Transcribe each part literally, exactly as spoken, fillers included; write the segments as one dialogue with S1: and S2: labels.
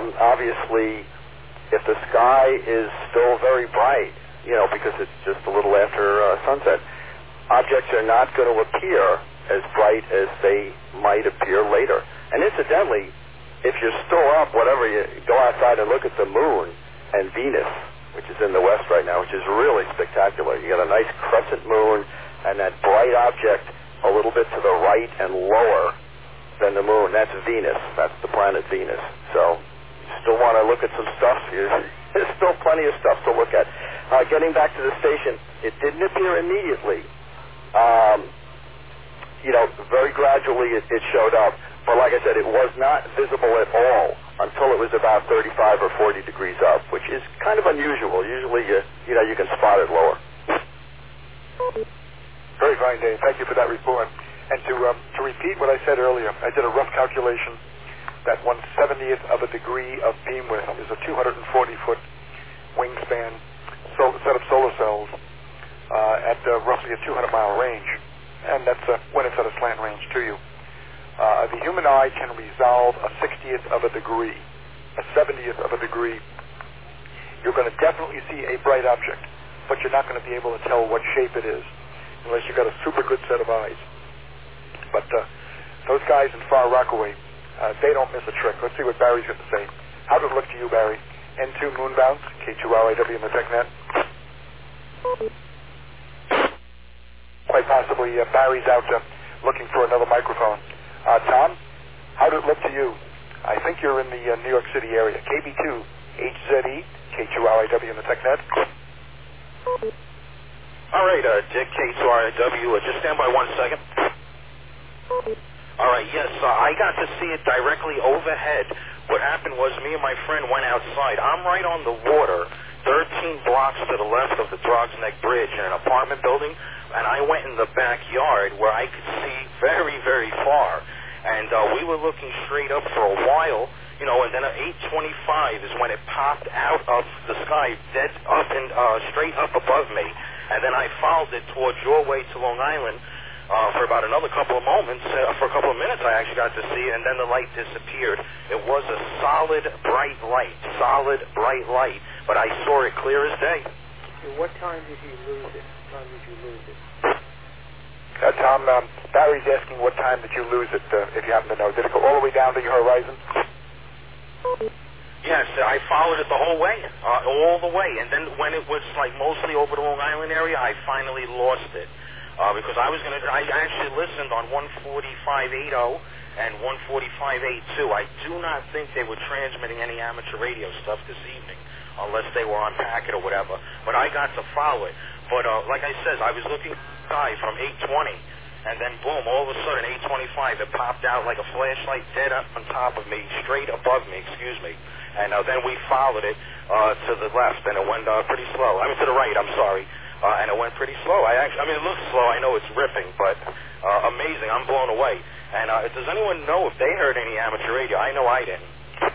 S1: um, obviously, if the sky is still very bright, you know, because it's just a little after uh, sunset, objects are not going to appear as bright as they might appear later. And incidentally, if you're still up, whatever, you go outside and look at the moon and Venus, which is in the west right now, which is really spectacular. You got a nice crescent moon and that bright object a little bit to the right and lower than the moon. That's Venus. That's the planet Venus. So you still want to look at some stuff. There's still plenty of stuff to look at. Uh, getting back to the station, it didn't appear immediately. Um, you know, very gradually it, it showed up. But like I said, it was not visible at all until it was about thirty-five or forty degrees up, which is kind of unusual. Usually, you, you know, you can spot it lower.
S2: Very fine, Dave. Thank you for that report. And to um, to repeat what I said earlier, I did a rough calculation that one seventieth of a degree of beam width is a two hundred forty foot wingspan so, set of solar cells uh, at uh, roughly a two hundred mile range, and that's uh, when it's at a slant range to you. Uh, the human eye can resolve a sixtieth of a degree, a seventieth of a degree. You're going to definitely see a bright object, but you're not going to be able to tell what shape it is unless you've got a super good set of eyes. But uh, those guys in Far Rockaway, uh, they don't miss a trick. Let's see what Barry's got to say. How does it look to you, Barry? N two moon bounce, K two R I W in the TechNet. Quite possibly uh, Barry's out uh, looking for another microphone. Uh, Tom, how did it look to you? I think you're in the uh, New York City area. K B two H Z E, K two R I W in the TechNet.
S3: All right, uh, Dick, K two R I W. Uh, just stand by one second. All right, yes, uh, I got to see it directly overhead. What happened was me and my friend went outside. I'm right on the water, thirteen blocks to the left of the Drogs Neck Bridge in an apartment building, and I went in the backyard where I could see very, very far. And uh, we were looking straight up for a while, you know, and then at eight twenty-five is when it popped out of the sky, dead up and uh, straight up above me. And then I followed it towards your way to Long Island uh, for about another couple of moments. Uh, for a couple of minutes I actually got to see it, and then the light disappeared. It was a solid, bright light, solid, bright light, but I saw it clear as day.
S4: And what time did you lose it? What time did you lose it?
S2: Uh, Tom, um, Barry's asking what time did you lose it, uh, if you happen to know. Did it go all the way down to your horizon?
S3: Yes, I followed it the whole way, uh, all the way. And then when it was like mostly over the Long Island area, I finally lost it. Uh, because I was going to, I actually listened on one forty-five eighty and one forty-five eighty-two. I do not think they were transmitting any amateur radio stuff this evening, unless they were on packet or whatever. But I got to follow it. But uh, like I said, I was looking at the sky from eight twenty, and then boom, all of a sudden, eight twenty-five, it popped out like a flashlight dead up on top of me, straight above me, excuse me. And uh, then we followed it uh, to the left, and it went uh, pretty slow. I mean, to the right, I'm sorry. Uh, and it went pretty slow. I actually, I mean, it looks slow. I know it's ripping, but uh, amazing. I'm blown away. And uh, does anyone know if they heard any amateur radio? I know I didn't.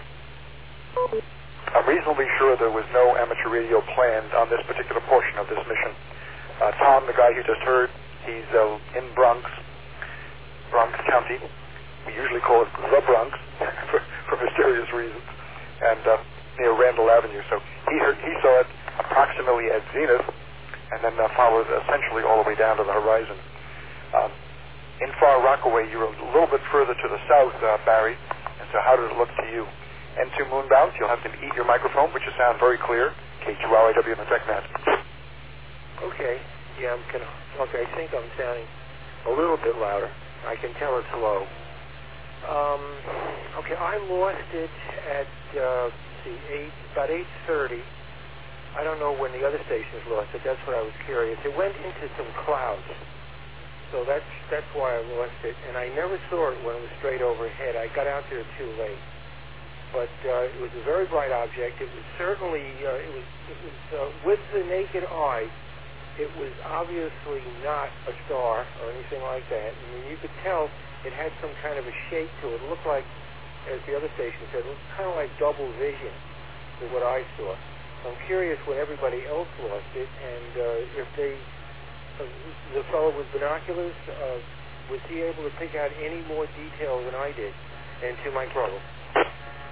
S2: I'm reasonably sure there was no amateur radio planned on this particular portion of this mission. Uh, Tom, the guy you just heard, he's uh, in Bronx, Bronx County. We usually call it the Bronx for, for mysterious reasons, and uh, near Randall Avenue. So he heard, he saw it approximately at zenith, and then uh, followed essentially all the way down to the horizon. Um, in Far Rockaway, you're a little bit further to the south, uh, Barry, and so how did it look to you? N two moon bounce, you'll have to eat your microphone, but you sound very clear. K two R I W in the TechNet.
S4: Okay, yeah, I'm gonna, okay, I think I'm sounding a little bit louder. I can tell it's low. Um, okay, I lost it at, uh, let's see, eight, about eight thirty. I don't know when the other stations lost it. That's what I was curious. It went into some clouds, so that's that's why I lost it. And I never saw it when it was straight overhead. I got out there too late. But uh, it was a very bright object. It was certainly, uh, it was, it was uh, with the naked eye, it was obviously not a star or anything like that. I mean, you could tell it had some kind of a shape to it. It looked like, as the other station said, it looked kind of like double vision to what I saw. I'm curious when everybody else lost it, and uh, if they, uh, the fellow with binoculars, uh, was he able to pick out any more detail than I did? And to my brother.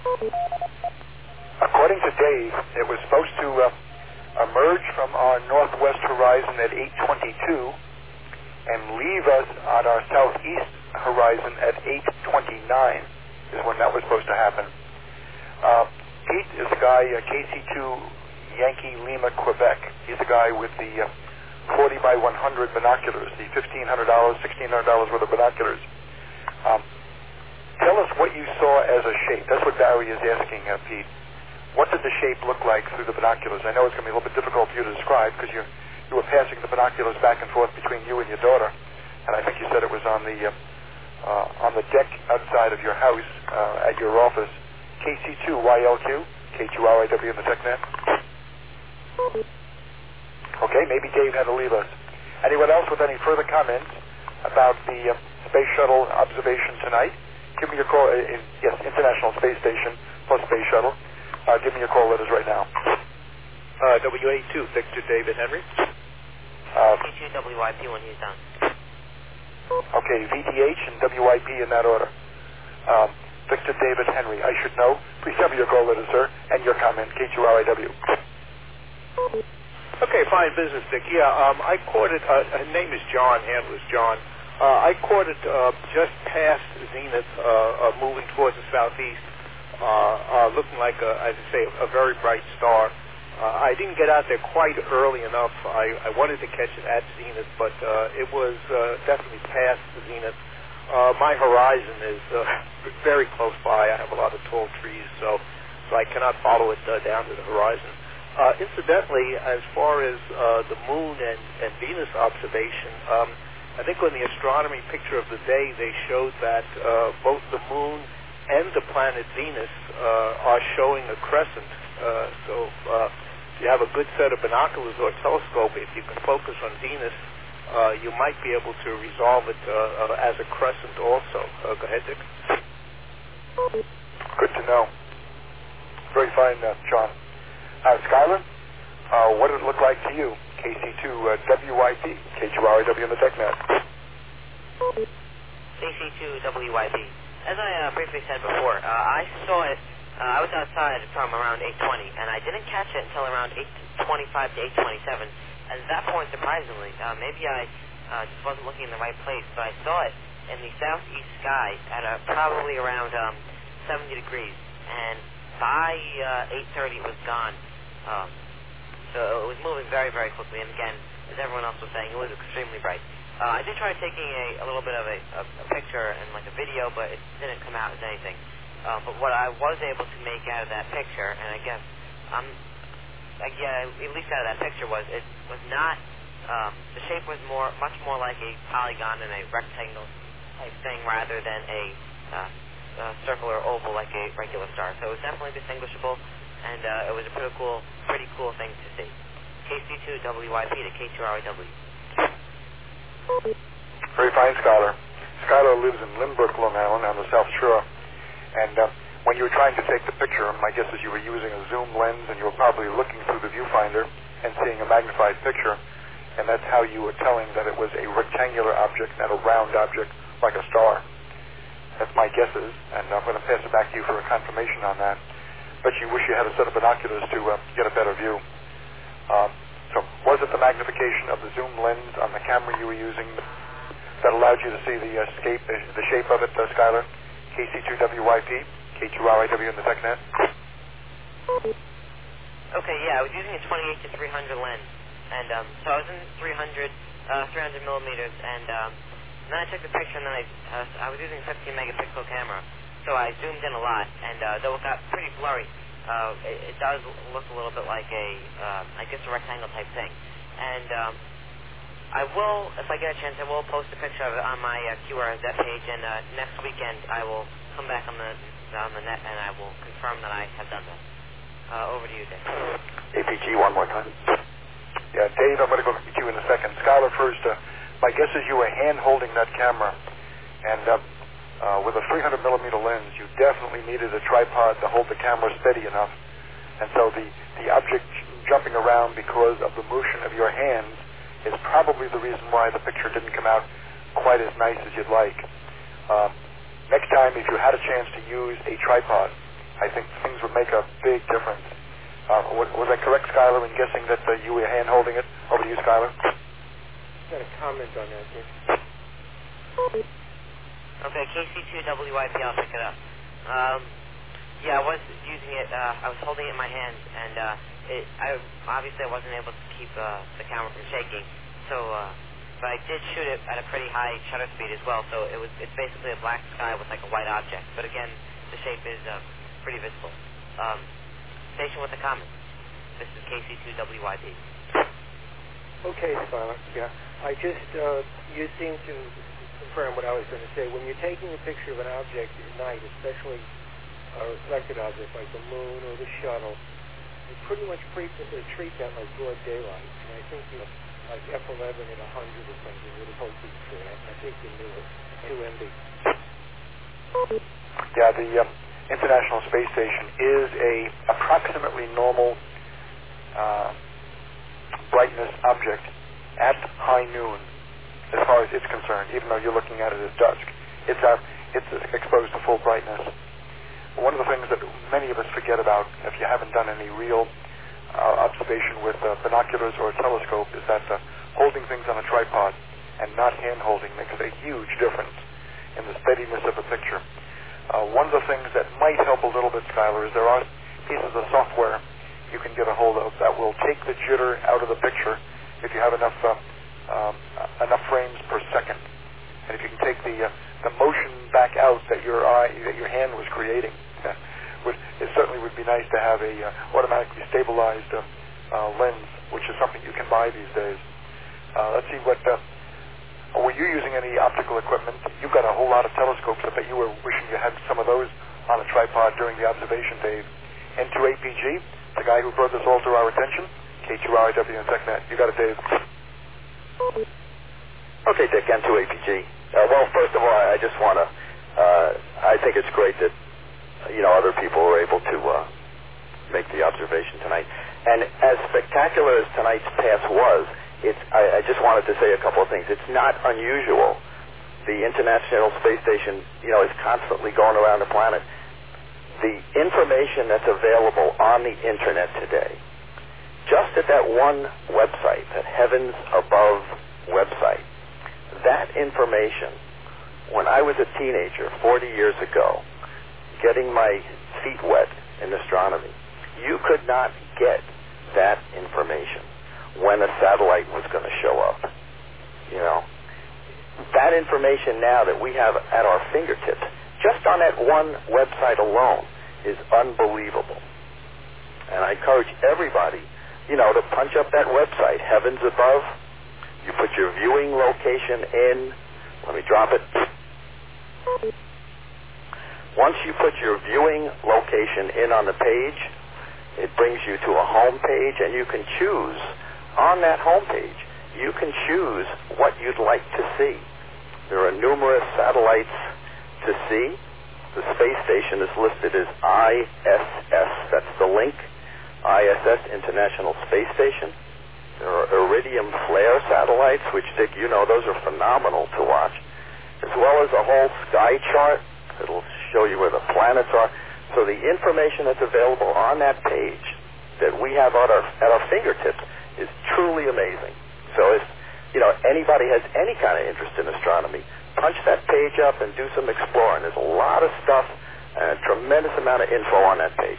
S2: According to Dave, it was supposed to uh, emerge from our northwest horizon at eight twenty-two and leave us on our southeast horizon at eight twenty-nine is when that was supposed to happen. Uh, Pete is the guy, uh, K C two Yankee Lima, Quebec. He's the guy with the uh, forty by one hundred binoculars, the fifteen hundred dollars, sixteen hundred dollars worth of binoculars. Um, tell us what you saw as a shape. That's what Barry is asking, uh, Pete. What did the shape look like through the binoculars? I know it's going to be a little bit difficult for you to describe because you you were passing the binoculars back and forth between you and your daughter, and I think you said it was on the uh, uh, on the deck outside of your house uh, at your office. K C two Y L Q, K two R I W in the TechNet. Okay, maybe Dave had to leave us. Anyone else with any further comments about the uh, Space Shuttle observation tonight? Give me your call. Uh, in, yes, International Space Station plus Space Shuttle. Uh, give me your call letters right now.
S4: Uh, W A two, Victor David Henry.
S2: Uh,
S5: K two W I P when he's done.
S2: Okay, V D H and W I P in that order. Um, Victor David Henry. I should know. Please tell me your call letters, sir, and your comment. K two R I W.
S4: Okay, fine business, Dick. Yeah, um, I caught it. Uh, her name is John. Handler's John. Uh, I caught it uh, just past zenith, uh, uh, moving towards the southeast, uh, uh, looking like, a, as I say, a very bright star. Uh, I didn't get out there quite early enough. I, I wanted to catch it at zenith, but uh, it was uh, definitely past the zenith. Uh, my horizon is uh, very close by. I have a lot of tall trees, so, so I cannot follow it uh, down to the horizon. Uh, incidentally, as far as uh, the moon and, and Venus observation, um, I think on the astronomy picture of the day, they showed that uh, both the moon and the planet Venus uh, are showing a crescent. Uh, so uh, if you have a good set of binoculars or telescope, if you can focus on Venus, uh, you might be able to resolve it uh, uh, as a crescent also. Uh, go ahead, Dick.
S2: Good to know. Very fine, uh, John. Uh, Skylar, uh, what did it look like to you? K C two uh, W I P, K two R I W in the TechNet.
S5: K C two W I P. As I uh, briefly said before, uh, I saw it, uh, I was outside from around eight twenty, and I didn't catch it until around eight twenty-five to eight twenty-seven. And at that point, surprisingly, uh, maybe I uh, just wasn't looking in the right place, but I saw it in the southeast sky at uh, probably around um, seventy degrees, and by uh, eight thirty it was gone. Um, so it was moving very, very quickly, and again, as everyone else was saying, it was extremely bright. Uh, I did try taking a, a little bit of a, a, a picture and like a video, but it didn't come out as anything. Uh, but what I was able to make out of that picture, and I guess, um, like, yeah, at least out of that picture was, it was not, um, the shape was more, much more like a polygon and a rectangle type thing rather than a uh, uh, circular oval like a regular star. So it was definitely distinguishable, and uh, it was a pretty cool, pretty cool thing to see. K C two W I P to K two R I W.
S2: Very fine, Skylar. Skylar lives in Lynbrook, Long Island, on the South Shore. And uh, when you were trying to take the picture, my guess is you were using a zoom lens, and you were probably looking through the viewfinder and seeing a magnified picture, and that's how you were telling that it was a rectangular object, not a round object like a star. That's my guesses, and I'm going to pass it back to you for a confirmation on that. But you wish you had a set of binoculars to uh, get a better view. Um, so was it the magnification of the zoom lens on the camera you were using that allowed you to see the uh, scape, the, the shape of it, uh, Skylar? K C two W I P, K two R I W in the TechNet.
S5: Okay, yeah, I was using a twenty-eight to three hundred lens, and um, so I was in three hundred, uh, three hundred millimeters, and um, then I took the picture, and then I, uh, I was using a fifteen megapixel camera, so I zoomed in a lot, and uh, though it got pretty blurry, uh, it, it does look a little bit like a, uh, I guess a rectangle type thing, and um, I will, if I get a chance, I will post a picture of it on my uh, Q R Z page, and uh, next weekend I will come back on the on the net, and I will confirm that I have done that. Uh, over to you, Dave.
S2: A P G one more time. Yeah, Dave, I'm going to go to you in a second. Skylar first. Uh, my guess is you were hand-holding that camera, and uh, uh, with a three hundred millimeter lens, you definitely needed a tripod to hold the camera steady enough, and so the, the object jumping around because of the motion of your hands is probably the reason why the picture didn't come out quite as nice as you'd like. Um, next time, if you had a chance to use a tripod, I think things would make a big difference. Uh, was, was I correct, Skylar, in guessing that uh, you were hand-holding it? Over to you, Skylar.
S4: Got a comment on that, Dick.
S5: Okay, K C two W I P, I'll pick it up. Um, yeah, I was using it, uh, I was holding it in my hand, and uh, it, I obviously I wasn't able to keep uh, the camera from shaking, so, uh, but I did shoot it at a pretty high shutter speed as well, so it was it's basically a black sky with like a white object, but again, the shape is uh, pretty visible. Um, station with a comment. This is K C two W I P.
S4: Okay, Skylar. Yeah, I just, uh, you seem to confirm what I was going to say. When you're taking a picture of an object at night, especially a reflected object like the moon or the shuttle, you pretty much treat, uh, treat that like broad daylight. And I think you like F eleven at one hundred or something would have hoped for that. I think you knew it. two M B.
S2: Yeah, the um, International Space Station is a approximately normal uh, brightness object at high noon, as far as it's concerned, even though you're looking at it as dusk. It's, uh, it's exposed to full brightness. One of the things that many of us forget about, if you haven't done any real uh, observation with uh, binoculars or a telescope, is that uh, holding things on a tripod and not hand-holding makes a huge difference in the steadiness of a picture. Uh, one of the things that might help a little bit, Skylar, is there are pieces of software you can get a hold of that will take the jitter out of the picture if you have enough uh, um, enough frames per second, and if you can take the uh, the motion back out that your eye that your hand was creating. would, it certainly would be nice to have a uh, automatically stabilized uh, uh, lens, which is something you can buy these days. Uh, let's see what. Uh, were you using any optical equipment? You've got a whole lot of telescopes. I bet you were wishing you had some of those on a tripod during the observation, Dave. N two A P G, the guy who brought this all to our attention, K two R I W and TechNet. You got it, Dave.
S1: Okay, Dick, N two A P G. Uh, well, first of all, I just want to, uh, I think it's great that, you know, other people were able to uh, make the observation tonight. And as spectacular as tonight's pass was, it's, I, I just wanted to say a couple of things. It's not unusual. The International Space Station, you know, is constantly going around the planet. The information that's available on the Internet today, just at that one website, that Heavens Above website, that information, when I was a teenager forty years ago, getting my feet wet in astronomy, you could not get that information when a satellite was going to show up. You know, that information now that we have at our fingertips, just on that one website alone, is unbelievable. And I encourage everybody, you know, to punch up that website, Heavens Above. You put your viewing location in. Let me drop it. Once you put your viewing location in on the page, it brings you to a home page, and you can choose on that home page, you can choose what you'd like to see. There are numerous satellites to see. The space station is listed as I S S. That's the link. I S S, International Space Station. There are Iridium Flare satellites, which, Dick, you know, those are phenomenal to watch, as well as a whole sky chart. It'll show you where the planets are. So the information that's available on that page that we have at our, at our fingertips is truly amazing. So if, you know, anybody has any kind of interest in astronomy, punch that page up and do some exploring. There's a lot of stuff and a tremendous amount of info on that page.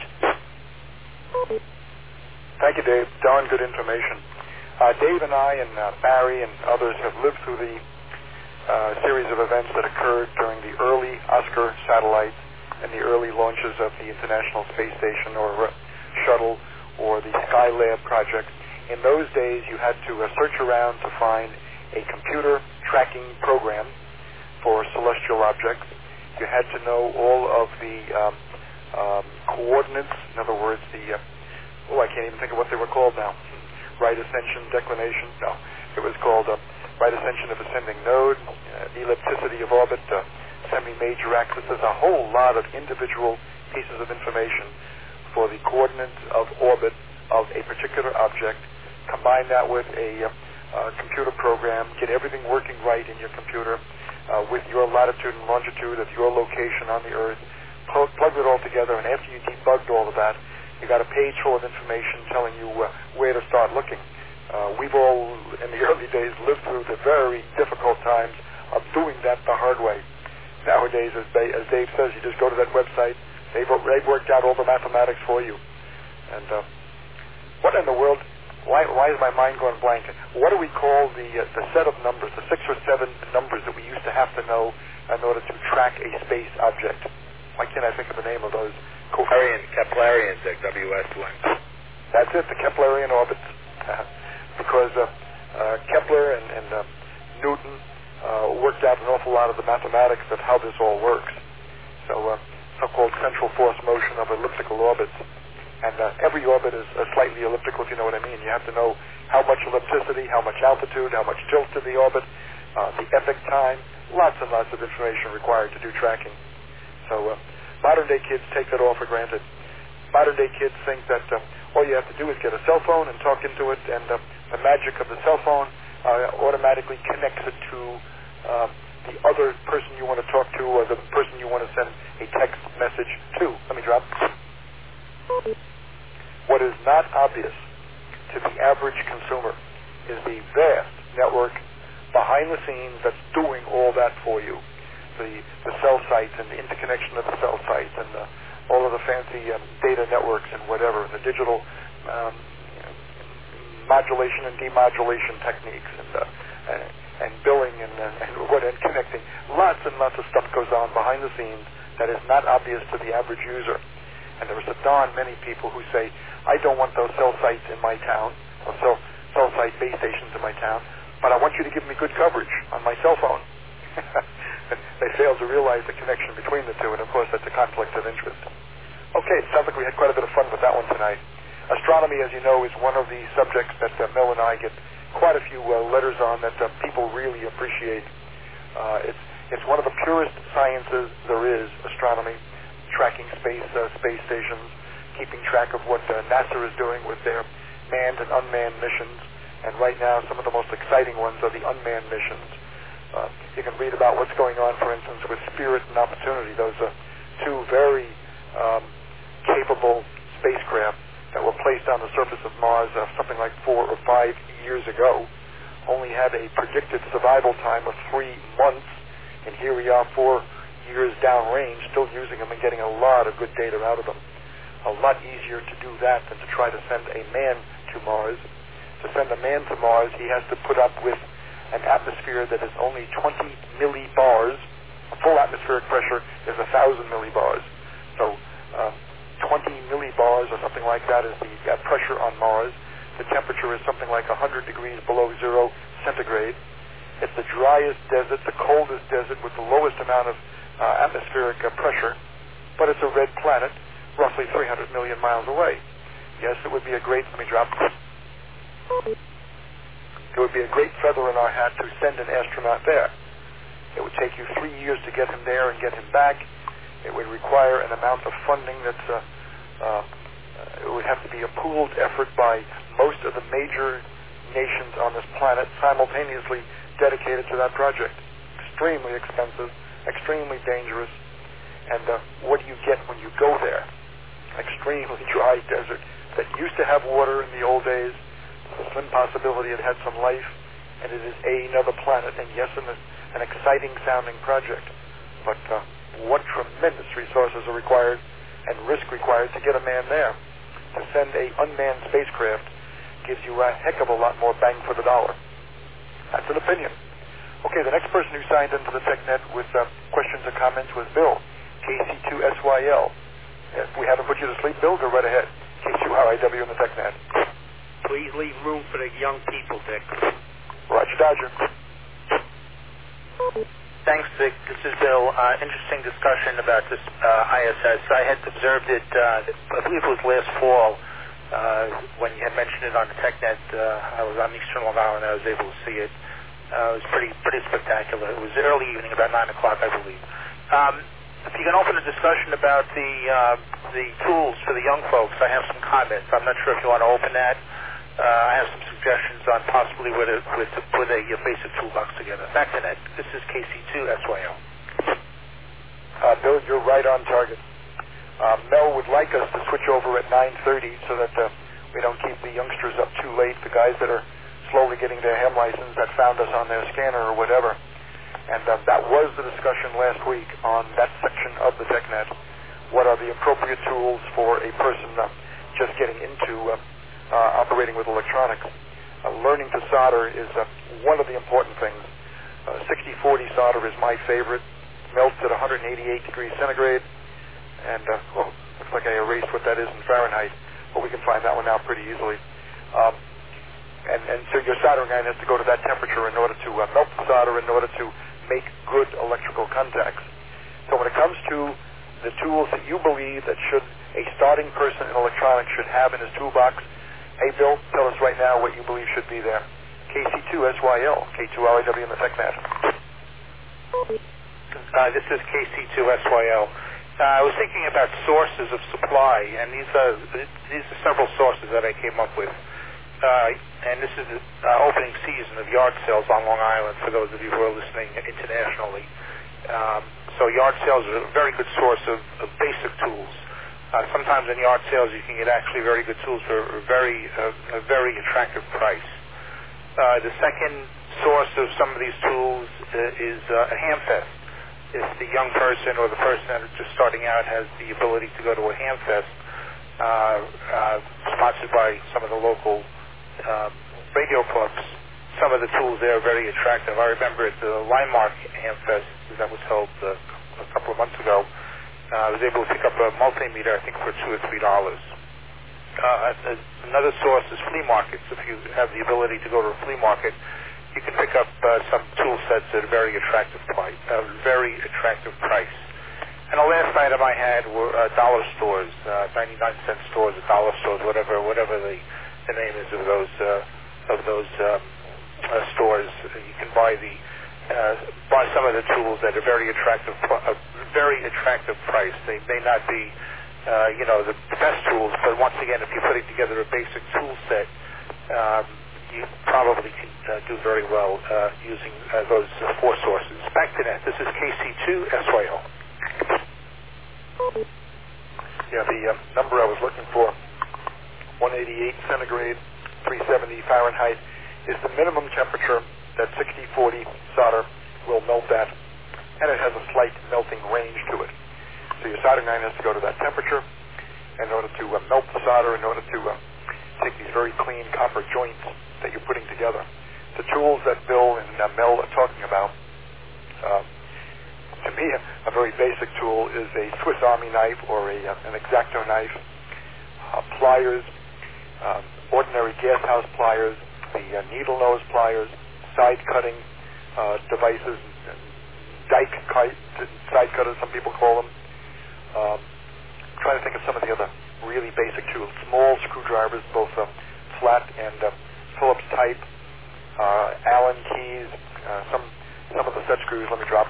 S2: Thank you, Dave. Darn good information. Uh, Dave and I and uh, Barry and others have lived through the uh, series of events that occurred during the early Oscar satellites and the early launches of the International Space Station or uh, shuttle or the Skylab project. In those days, you had to uh, search around to find a computer tracking program for celestial objects. You had to know all of the um, um, coordinates, in other words, the, uh, oh, I can't even think of what they were called now. Right ascension, declination, no. It was called uh, right ascension of ascending node, uh, ellipticity of orbit, uh, semi-major axis. There's a whole lot of individual pieces of information for the coordinates of orbit of a particular object. Combine that with a uh, uh, computer program, get everything working right in your computer uh, with your latitude and longitude of your location on the Earth, pl- plugged it all together, and after you debugged all of that, you got a page full of information telling you uh, where to start looking. Uh, we've all, in the early days, lived through the very difficult times of doing that the hard way. Nowadays, as, they, as Dave says, you just go to that website. They've, they've worked out all the mathematics for you. And uh, what in the world? Why, why is my mind going blank? What do we call the uh, the set of numbers, the six or seven numbers that we used to have to know in order to track a space object? Why can't I think of the name of those?
S6: Keplerian, Keplerian, W S length.
S2: That's it, the Keplerian orbits. because uh, uh, Kepler and, and uh, Newton uh, worked out an awful lot of the mathematics of how this all works. So uh, so-called central force motion of elliptical orbits. And uh, every orbit is uh, slightly elliptical, if you know what I mean. You have to know how much ellipticity, how much altitude, how much tilt to the orbit, uh, the epoch time, lots and lots of information required to do tracking. So uh, modern-day kids take that all for granted. Modern-day kids think that uh, all you have to do is get a cell phone and talk into it, and uh, the magic of the cell phone uh, automatically connects it to uh, the other person you want to talk to or the person you want to send a text message to. Let me drop. What is not obvious to the average consumer is the vast network behind the scenes that's doing all that for you. The, the cell sites and the interconnection of the cell sites and the, all of the fancy um, data networks and whatever, the digital um, modulation and demodulation techniques and, uh, and, and billing and, uh, and, what, and connecting. Lots and lots of stuff goes on behind the scenes that is not obvious to the average user. And there are so darn many people who say, I don't want those cell sites in my town, or cell, cell site base stations in my town, but I want you to give me good coverage on my cell phone. They fail to realize the connection between the two, and of course that's a conflict of interest. Okay, it sounds like we had quite a bit of fun with that one tonight. Astronomy, as you know, is one of the subjects that uh, Mel and I get quite a few uh, letters on that uh, people really appreciate. Uh, it's, it's one of the purest sciences there is, astronomy. Tracking space uh, space stations, keeping track of what uh, NASA is doing with their manned and unmanned missions. And right now, some of the most exciting ones are the unmanned missions. Uh, you can read about what's going on, for instance, with Spirit and Opportunity. Those are two very um, capable spacecraft that were placed on the surface of Mars uh, something like four or five years ago. Only had a predicted survival time of three months, and here we are four years downrange, still using them and getting a lot of good data out of them. A lot easier to do that than to try to send a man to Mars. To send a man to Mars, he has to put up with an atmosphere that is only twenty millibars. A full atmospheric pressure is one thousand millibars. So uh, twenty millibars or something like that is the uh, pressure on Mars. The temperature is something like one hundred degrees below zero centigrade. It's the driest desert, the coldest desert with the lowest amount of Uh, atmospheric uh, pressure, but it's a red planet, roughly three hundred million miles away. Yes, it would be a great, let me drop, it would be a great feather in our hat to send an astronaut there. It would take you three years to get him there and get him back. It would require an amount of funding that's, uh, uh, it would have to be a pooled effort by most of the major nations on this planet simultaneously dedicated to that project. Extremely expensive, extremely dangerous, and uh, what do you get when you go there? An extremely dry desert that used to have water in the old days. There's a slim possibility it had some life, and it is another planet, and yes, an, an exciting sounding project. But uh, what tremendous resources are required and risk required to get a man there. To send a unmanned spacecraft gives you a heck of a lot more bang for the dollar. That's an opinion. Okay, the next person who signed into the TechNet with uh, questions or comments was Bill, K C two S Y L. If we haven't put you to sleep, Bill, go right ahead. K C two R I W in the TechNet.
S7: Please leave room for the young people, Dick.
S2: Roger, Dodger.
S6: Thanks, Dick. This is Bill. Uh, interesting discussion about this uh, I S S. I had observed it, uh, I believe it was last fall, uh, when you had mentioned it on the TechNet. Uh, I was on Eastern Long Island and I was able to see it. Uh, it was pretty pretty spectacular. It was early evening, about nine o'clock, I believe. Um, if you can open a discussion about the uh, the tools for the young folks, I have some comments. I'm not sure if you want to open that. Uh, I have some suggestions on possibly where to, where to put a your basic toolbox together. Back to that. This is K C two S Y L.
S2: Uh, Bill, you're right on target. Uh, Mel would like us to switch over at nine thirty so that uh, we don't keep the youngsters up too late, the guys that are slowly getting their ham license that found us on their scanner or whatever. And uh, that was the discussion last week on that section of the TechNet. What are the appropriate tools for a person uh, just getting into uh, uh, operating with electronics? Uh, learning to solder is uh, one of the important things. Uh, sixty forty solder is my favorite. Melts at one hundred eighty-eight degrees centigrade. And, uh, oh, looks like I erased what that is in Fahrenheit, but we can find that one out pretty easily. Um, and, and so your soldering iron has to go to that temperature in order to uh, melt the solder, in order to make good electrical contacts. So when it comes to the tools that you believe that should a starting person in electronics should have in his toolbox, hey, Bill, tell us right now what you believe should be there. K C two S Y L, K two R I W in the TechNet.
S6: Uh, this is K C two S Y L. Uh, I was thinking about sources of supply, and these are these are several sources that I came up with. Uh, and this is the uh, opening season of yard sales on Long Island for those of you who are listening internationally. Um, so yard sales are a very good source of, of basic tools. Uh, sometimes in yard sales you can get actually very good tools for a very uh, a very attractive price. Uh, the second source of some of these tools uh, is uh, a ham fest. If the young person or the person that is just starting out has the ability to go to a ham fest, uh, uh, sponsored by some of the local uh, radio clubs, some of the tools there are very attractive. I remember at the Linemark Ham Fest that was held uh, a couple of months ago, uh, I was able to pick up a multimeter, I think, for two or three dollars. Uh, another source is flea markets. If you have the ability to go to a flea market, you can pick up uh, some tool sets at a very attractive price. A very attractive price. And the last item I had were uh, dollar stores, uh, ninety-nine cent stores, or dollar stores, whatever, whatever the, the name is of those uh, of those um, uh, stores. You can buy the uh, buy some of the tools at a very attractive, a very attractive price. They may not be, uh, you know, the best tools, but once again, if you're putting together a basic tool set, um, you probably can uh, do very well uh, using uh, those uh, four sources. Back to that. This is K C two S Y L.
S2: Yeah, the uh, number I was looking for, one eighty-eight centigrade, three seventy Fahrenheit, is the minimum temperature that sixty forty solder will melt at, and it has a slight melting range to it. So your soldering iron has to go to that temperature in order to uh, melt the solder, in order to uh, take these very clean copper joints that you're putting together. The tools that Bill and uh, Mel are talking about, uh, to me, a, a very basic tool is a Swiss Army knife or a, uh, an X-Acto knife, uh, pliers, um, ordinary gas house pliers, the uh, needle nose pliers, side cutting uh, devices, dike kite, side cutters, some people call them. Um, I'm trying to think of some of the other really basic tools. Small screwdrivers, both uh, flat and uh, Phillips type, uh, Allen keys, uh, some some of the set screws. Let me drop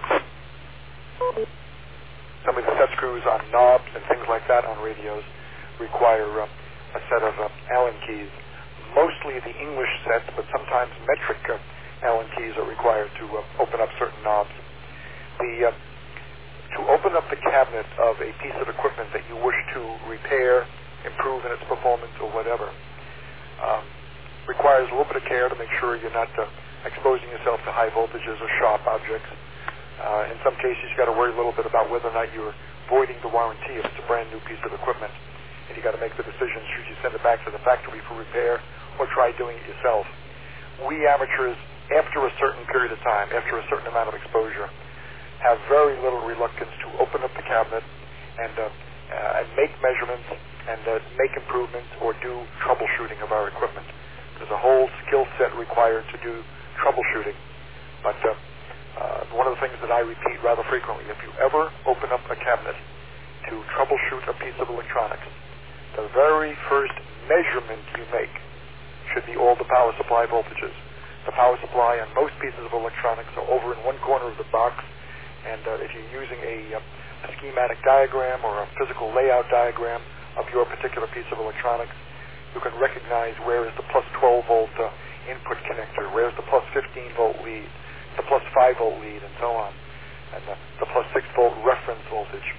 S2: some of the set screws on knobs and things like that on radios require uh, a set of uh, Allen keys. Mostly the English sets, but sometimes metric uh, Allen keys are required to uh, open up certain knobs. The uh, to open up the cabinet of a piece of equipment that you wish to repair, improve in its performance, or whatever, um, requires a little bit of care to make sure you're not uh, exposing yourself to high voltages or sharp objects. Uh, in some cases, you've got to worry a little bit about whether or not you're voiding the warranty if it's a brand new piece of equipment. And you've got to make the decision, should you send it back to the factory for repair or try doing it yourself. We amateurs, after a certain period of time, after a certain amount of exposure, have very little reluctance to open up the cabinet and, uh, uh, and make measurements and uh, make improvements or do troubleshooting of our equipment. There's a whole skill set required to do troubleshooting. But uh, uh, one of the things that I repeat rather frequently, if you ever open up a cabinet to troubleshoot a piece of electronics, the very first measurement you make should be all the power supply voltages. The power supply on most pieces of electronics are over in one corner of the box, and uh, if you're using a, uh, a schematic diagram or a physical layout diagram of your particular piece of electronics, you can recognize where is the plus twelve volt uh, input connector, where's the plus fifteen volt lead, the plus five volt lead, and so on, and uh, the plus six volt reference voltage.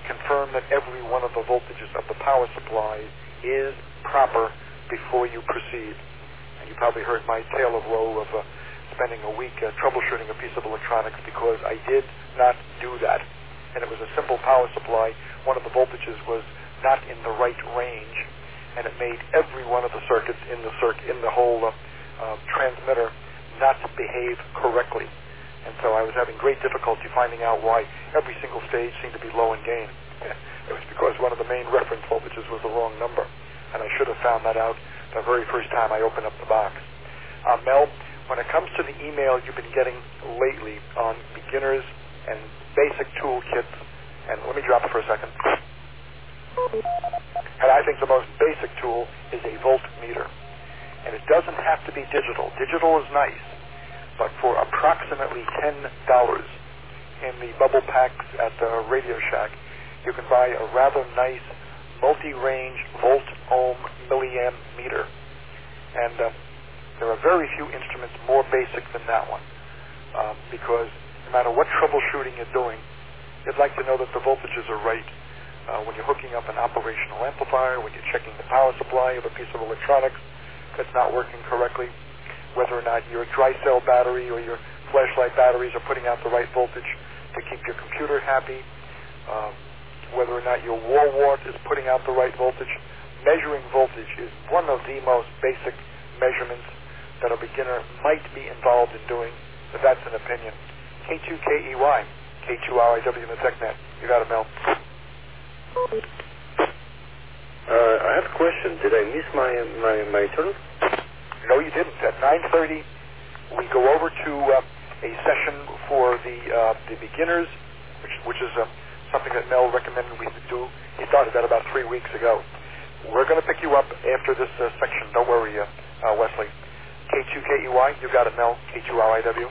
S2: confirm that every one of the voltages of the power supply is proper before you proceed. And you probably heard my tale of woe of uh, spending a week uh, troubleshooting a piece of electronics because I did not do that. And it was a simple power supply. One of the voltages was not in the right range, and it made every one of the circuits in the circuit in the whole uh, uh, transmitter not behave correctly. And so I was having great difficulty finding out why every single stage seemed to be low in gain. It was because one of the main reference voltages was the wrong number, and I should have found that out the very first time I opened up the box. Uh, Mel, when it comes to the email you've been getting lately on beginners and basic toolkits, and let me drop it for a second. And I think the most basic tool is a voltmeter. And it doesn't have to be digital. Digital is nice, but for approximately ten dollars in the bubble packs at the Radio Shack, you can buy a rather nice multi-range volt ohm milliamp meter. And uh, there are very few instruments more basic than that one, um, because no matter what troubleshooting you're doing, you'd like to know that the voltages are right. Uh, when you're hooking up an operational amplifier, when you're checking the power supply of a piece of electronics that's not working correctly, whether or not your dry cell battery or your flashlight batteries are putting out the right voltage to keep your computer happy, um, whether or not your wall wart is putting out the right voltage. Measuring voltage is one of the most basic measurements that a beginner might be involved in doing, but that's an opinion. K two K E Y, K two R I W in the TechNet. You got it, Mel.
S8: Uh, I have a question. Did I miss my my, my turn?
S2: No, you didn't. At nine thirty, we go over to uh, a session for the uh, the beginners, which which is uh, something that Mel recommended we do. He started that about three weeks ago. We're going to pick you up after this uh, section. Don't worry, uh, uh, Wesley. K two K E Y, you got it, Mel. K two R I W.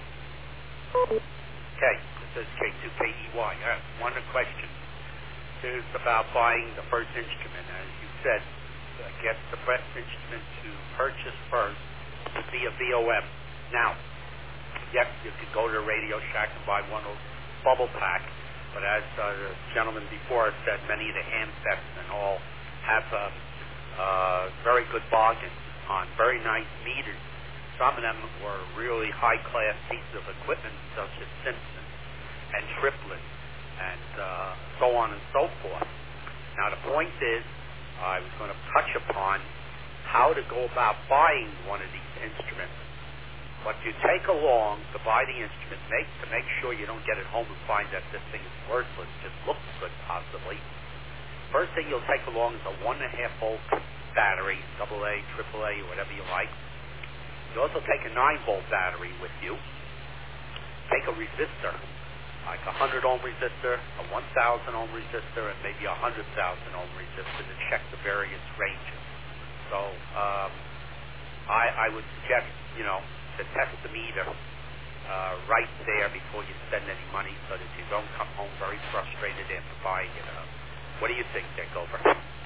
S7: Okay, this is K two K E Y. I have one question. This is about buying the first instrument. As you said, uh, get the best instrument to purchase first would be a V O M. Now, yes, you could go to a Radio Shack and buy one of those bubble packs, but as uh, the gentleman before said, many of the handsets and all have a uh, very good bargains on very nice meters. Some of them were really high-class pieces of equipment, such as Simpson and Triplett, and uh, so on and so forth. Now, the point is, I was going to touch upon how to go about buying one of these instruments. What you take along to buy the instrument, make to make sure you don't get it home and find that this thing is worthless, just looks good possibly. First thing you'll take along is a one and a half volt battery, double A, triple A, or whatever you like. You also take a nine volt battery with you. Take a resistor, like a hundred ohm resistor, a one thousand ohm resistor, and maybe a hundred thousand ohm resistor to check the various ranges. So um, I, I would suggest, you know, to test the meter uh, right there before you spend any money, so that you don't come home very frustrated after buying it. Uh, what do you think, Dick Over?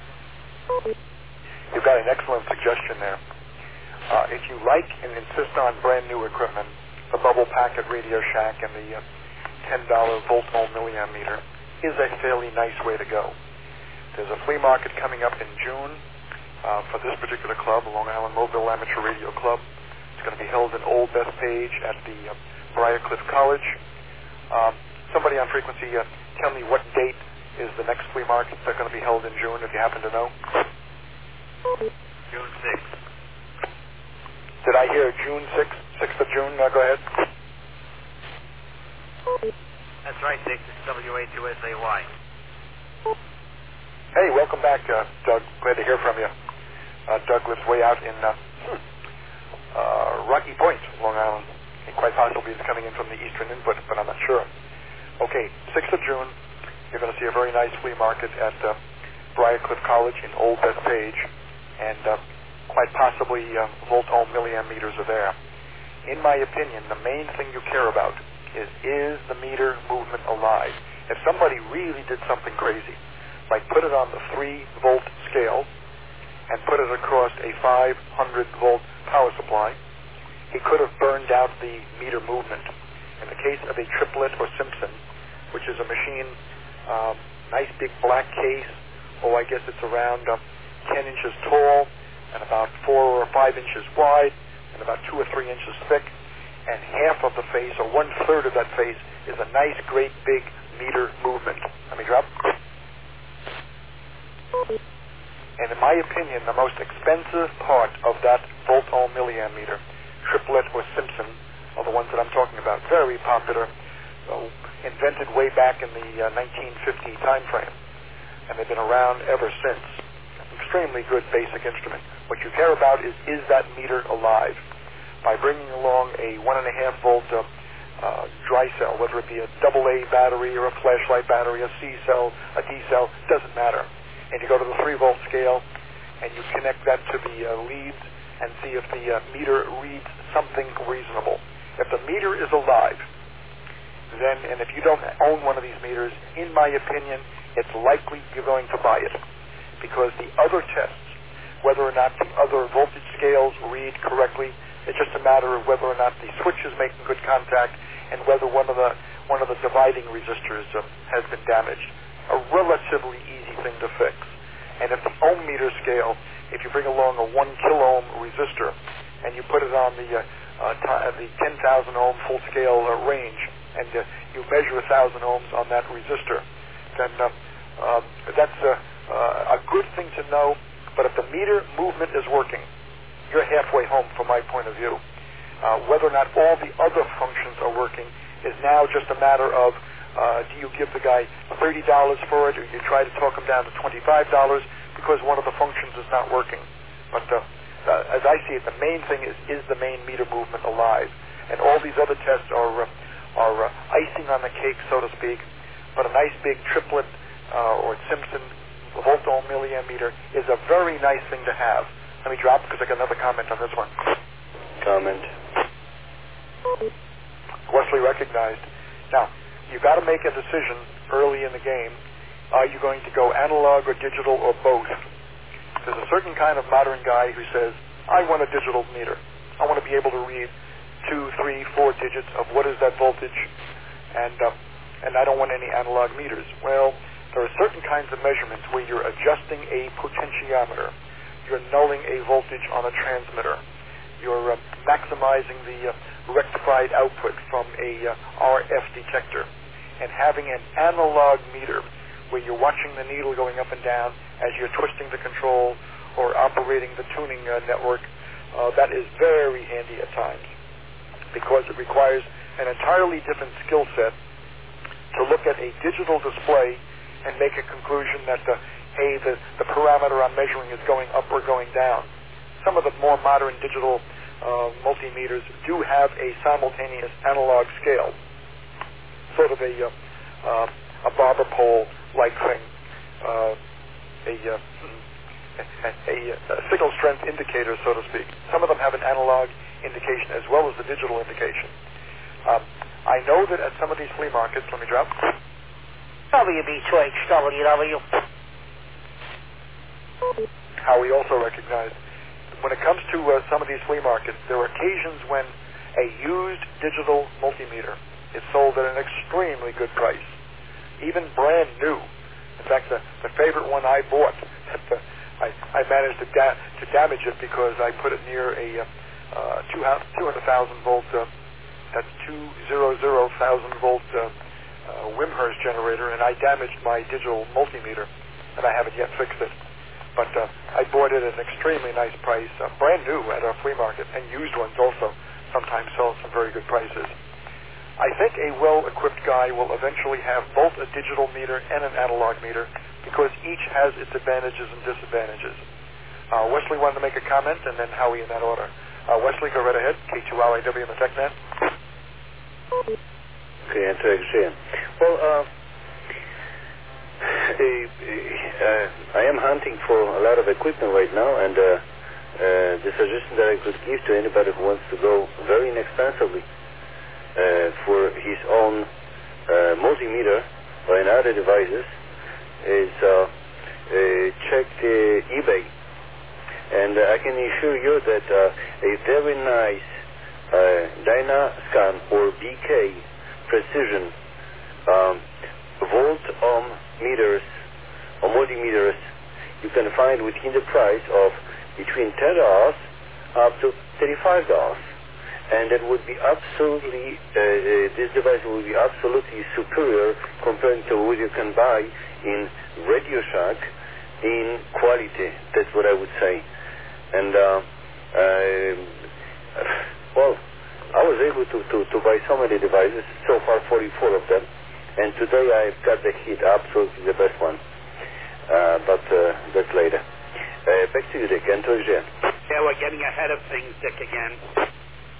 S2: You've got an excellent suggestion there. Uh, if you like and insist on brand new equipment, the bubble pack at Radio Shack and the uh, ten dollar volt ohm milliamp meter is a fairly nice way to go. There's a flea market coming up in June uh, for this particular club, Long Island Mobile Amateur Radio Club. It's going to be held in Old Bethpage at the uh, Briarcliff College. Um, somebody on frequency, uh, tell me what date is the next flea market that's going to be held in June, if you happen to know.
S7: June sixth.
S2: Did I hear June sixth, sixth of June? Uh, go ahead.
S7: That's right, Dick. This is W A two S A Y.
S2: Hey, welcome back, uh, Doug. Glad to hear from you. Uh, Doug lives way out in uh, hmm, uh, Rocky Point, Long Island. He quite possibly is coming in from the Eastern Input, but I'm not sure. Okay, sixth of June, you're going to see a very nice flea market at uh, Briarcliff College in Old Bethpage, and uh, quite possibly uh, volt ohm milliamp meters are there. In my opinion, the main thing you care about is, is the meter movement alive? If somebody really did something crazy, like put it on the three volt scale and put it across a five hundred volt power supply, he could have burned out the meter movement. In the case of a Triplett or Simpson, which is a machine um, nice big black case. Oh, I guess it's around um, ten inches tall and about four or five inches wide and about two or three inches thick. And half of the face, or one third of that face, is a nice, great, big meter movement. Let me drop. And in my opinion, the most expensive part of that volt-ohm milliamp meter, Triplet or Simpson, are the ones that I'm talking about. Very popular, uh, invented way back in the uh, nineteen fifty time frame, and they've been around ever since. Extremely good basic instrument. What you care about is, is that meter alive? By bringing along a one and a half volt uh, uh, dry cell, whether it be a double A battery or a flashlight battery, a C cell, a D cell, doesn't matter. And you go to the three volt scale and you connect that to the uh, leads and see if the uh, meter reads something reasonable. If the meter is alive, then, and if you don't own one of these meters, in my opinion, it's likely you're going to buy it. Because the other tests, whether or not the other voltage scales read correctly, it's just a matter of whether or not the switch is making good contact and whether one of the one of the dividing resistors uh, has been damaged. A relatively easy thing to fix. And if the ohm meter scale, if you bring along a one kilo ohm resistor and you put it on the uh, uh, t- the ten thousand ohm full scale uh, range and uh, you measure one thousand ohms on that resistor, then uh, uh, that's uh, uh, a good thing to know. But if the meter movement is working, you're halfway home from my point of view. Uh, whether or not all the other functions are working is now just a matter of uh, do you give the guy thirty dollars for it, or you try to talk him down to twenty-five dollars because one of the functions is not working. But uh, uh, as I see it, the main thing is, is the main meter movement alive? And all these other tests are, uh, are uh, icing on the cake, so to speak. But a nice big Triplet uh, or Simpson volt-ohm milliamp meter is a very nice thing to have. Let me drop because I got another comment on this one.
S8: Comment.
S2: Wesley recognized. Now, you've got to make a decision early in the game. Are you going to go analog or digital or both? There's a certain kind of modern guy who says, I want a digital meter. I want to be able to read two, three, four digits of what is that voltage, and uh, and I don't want any analog meters. Well, there are certain kinds of measurements where you're adjusting a potentiometer. You're nulling a voltage on a transmitter. You're uh, maximizing the uh, rectified output from a uh, R F detector. And having an analog meter where you're watching the needle going up and down as you're twisting the control or operating the tuning uh, network, uh, that is very handy at times because it requires an entirely different skill set to look at a digital display and make a conclusion that the hey, the, the parameter I'm measuring is going up or going down. Some of the more modern digital uh, multimeters do have a simultaneous analog scale, sort of a uh, uh, a barber pole-like thing, uh, a, uh, a, a, a signal strength indicator, so to speak. Some of them have an analog indication as well as the digital indication. Um, I know that at some of these flea markets, let me drop.
S9: W B two H W W.
S2: How we also recognize, when it comes to uh, some of these flea markets, there are occasions when a used digital multimeter is sold at an extremely good price, even brand new. In fact, the, the favorite one I bought, the, I, I managed to, da- to damage it because I put it near a uh, two hundred thousand volt, uh, that's two hundred thousand volt uh, uh, Wimhurst generator, and I damaged my digital multimeter, and I haven't yet fixed it. But uh, I bought it at an extremely nice price, uh, brand new at a flea market, and used ones also sometimes sell some very good prices. I think a well-equipped guy will eventually have both a digital meter and an analog meter because each has its advantages and disadvantages. Uh, Wesley wanted to make a comment, and then Howie in that order. Uh, Wesley, go right ahead. K two L A W in the TechNet.
S8: Okay, introduction. Well, uh, uh, I am hunting for a lot of equipment right now, and uh, uh, the suggestion that I could give to anybody who wants to go very inexpensively uh, for his own uh, multimeter or in other devices is uh, uh, check the eBay. And uh, I can assure you that uh, a very nice uh, Dynascan or B K Precision um, volt-ohm meters or multimeters, you can find within the price of between ten dollars up to thirty-five dollars. And that would be absolutely, uh, uh, this device would be absolutely superior compared to what you can buy in Radio Shack in quality. That's what I would say. And, uh, uh, well, I was able to, to, to buy so many devices, so far forty-four of them. And today I've got the Heat, absolutely the best one. Uh, but uh, that's later. Uh, back to you, Dick. And to Jen.
S7: Yeah, we're getting ahead of things, Dick, again.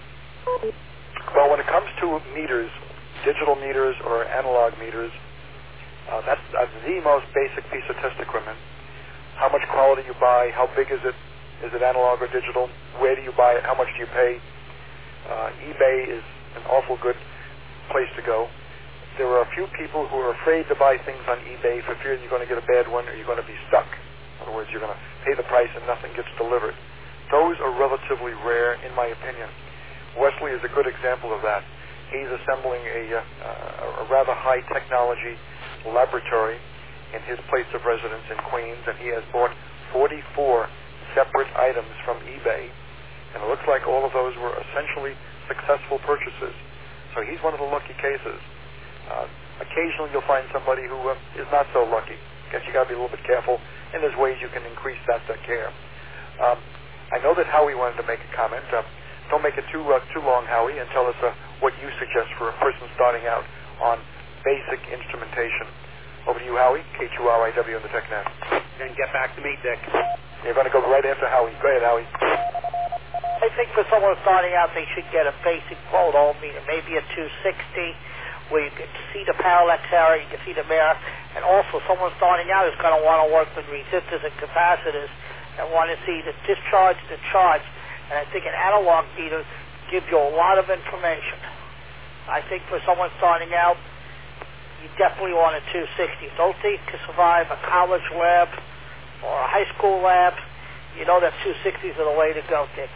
S2: Well, when it comes to meters, digital meters or analog meters, uh, that's, that's the most basic piece of test equipment. How much quality you buy, how big is it, is it analog or digital, where do you buy it, how much do you pay. Uh, eBay is an awful good place to go. There are a few people who are afraid to buy things on eBay for fear you're going to get a bad one or you're going to be stuck. In other words, you're going to pay the price and nothing gets delivered. Those are relatively rare, in my opinion. Wesley is a good example of that. He's assembling a, uh, a rather high technology laboratory in his place of residence in Queens, and he has bought forty-four separate items from eBay, and it looks like all of those were essentially successful purchases. So he's one of the lucky cases. Uh, occasionally you'll find somebody who uh, is not so lucky. Guess you got to be a little bit careful, and there's ways you can increase that, that care. Um, I know that Howie wanted to make a comment. Uh, Don't make it too uh, too long, Howie, and tell us uh, what you suggest for a person starting out on basic instrumentation. Over to you, Howie, K two R I W on the TechNet.
S7: Then get back to me, Dick.
S2: You're going to go right after Howie. Go ahead, Howie.
S9: I think for someone starting out, they should get a basic voltmeter, maybe a two sixty, where you can see the parallax area, you can see the mirror, and also someone starting out is going to want to work with resistors and capacitors and want to see the discharge, the charge. And I think an analog meter gives you a lot of information. I think for someone starting out, you definitely want a two sixty. Those things can survive a college lab or a high school lab. You know that two sixties are the way to go, Dick.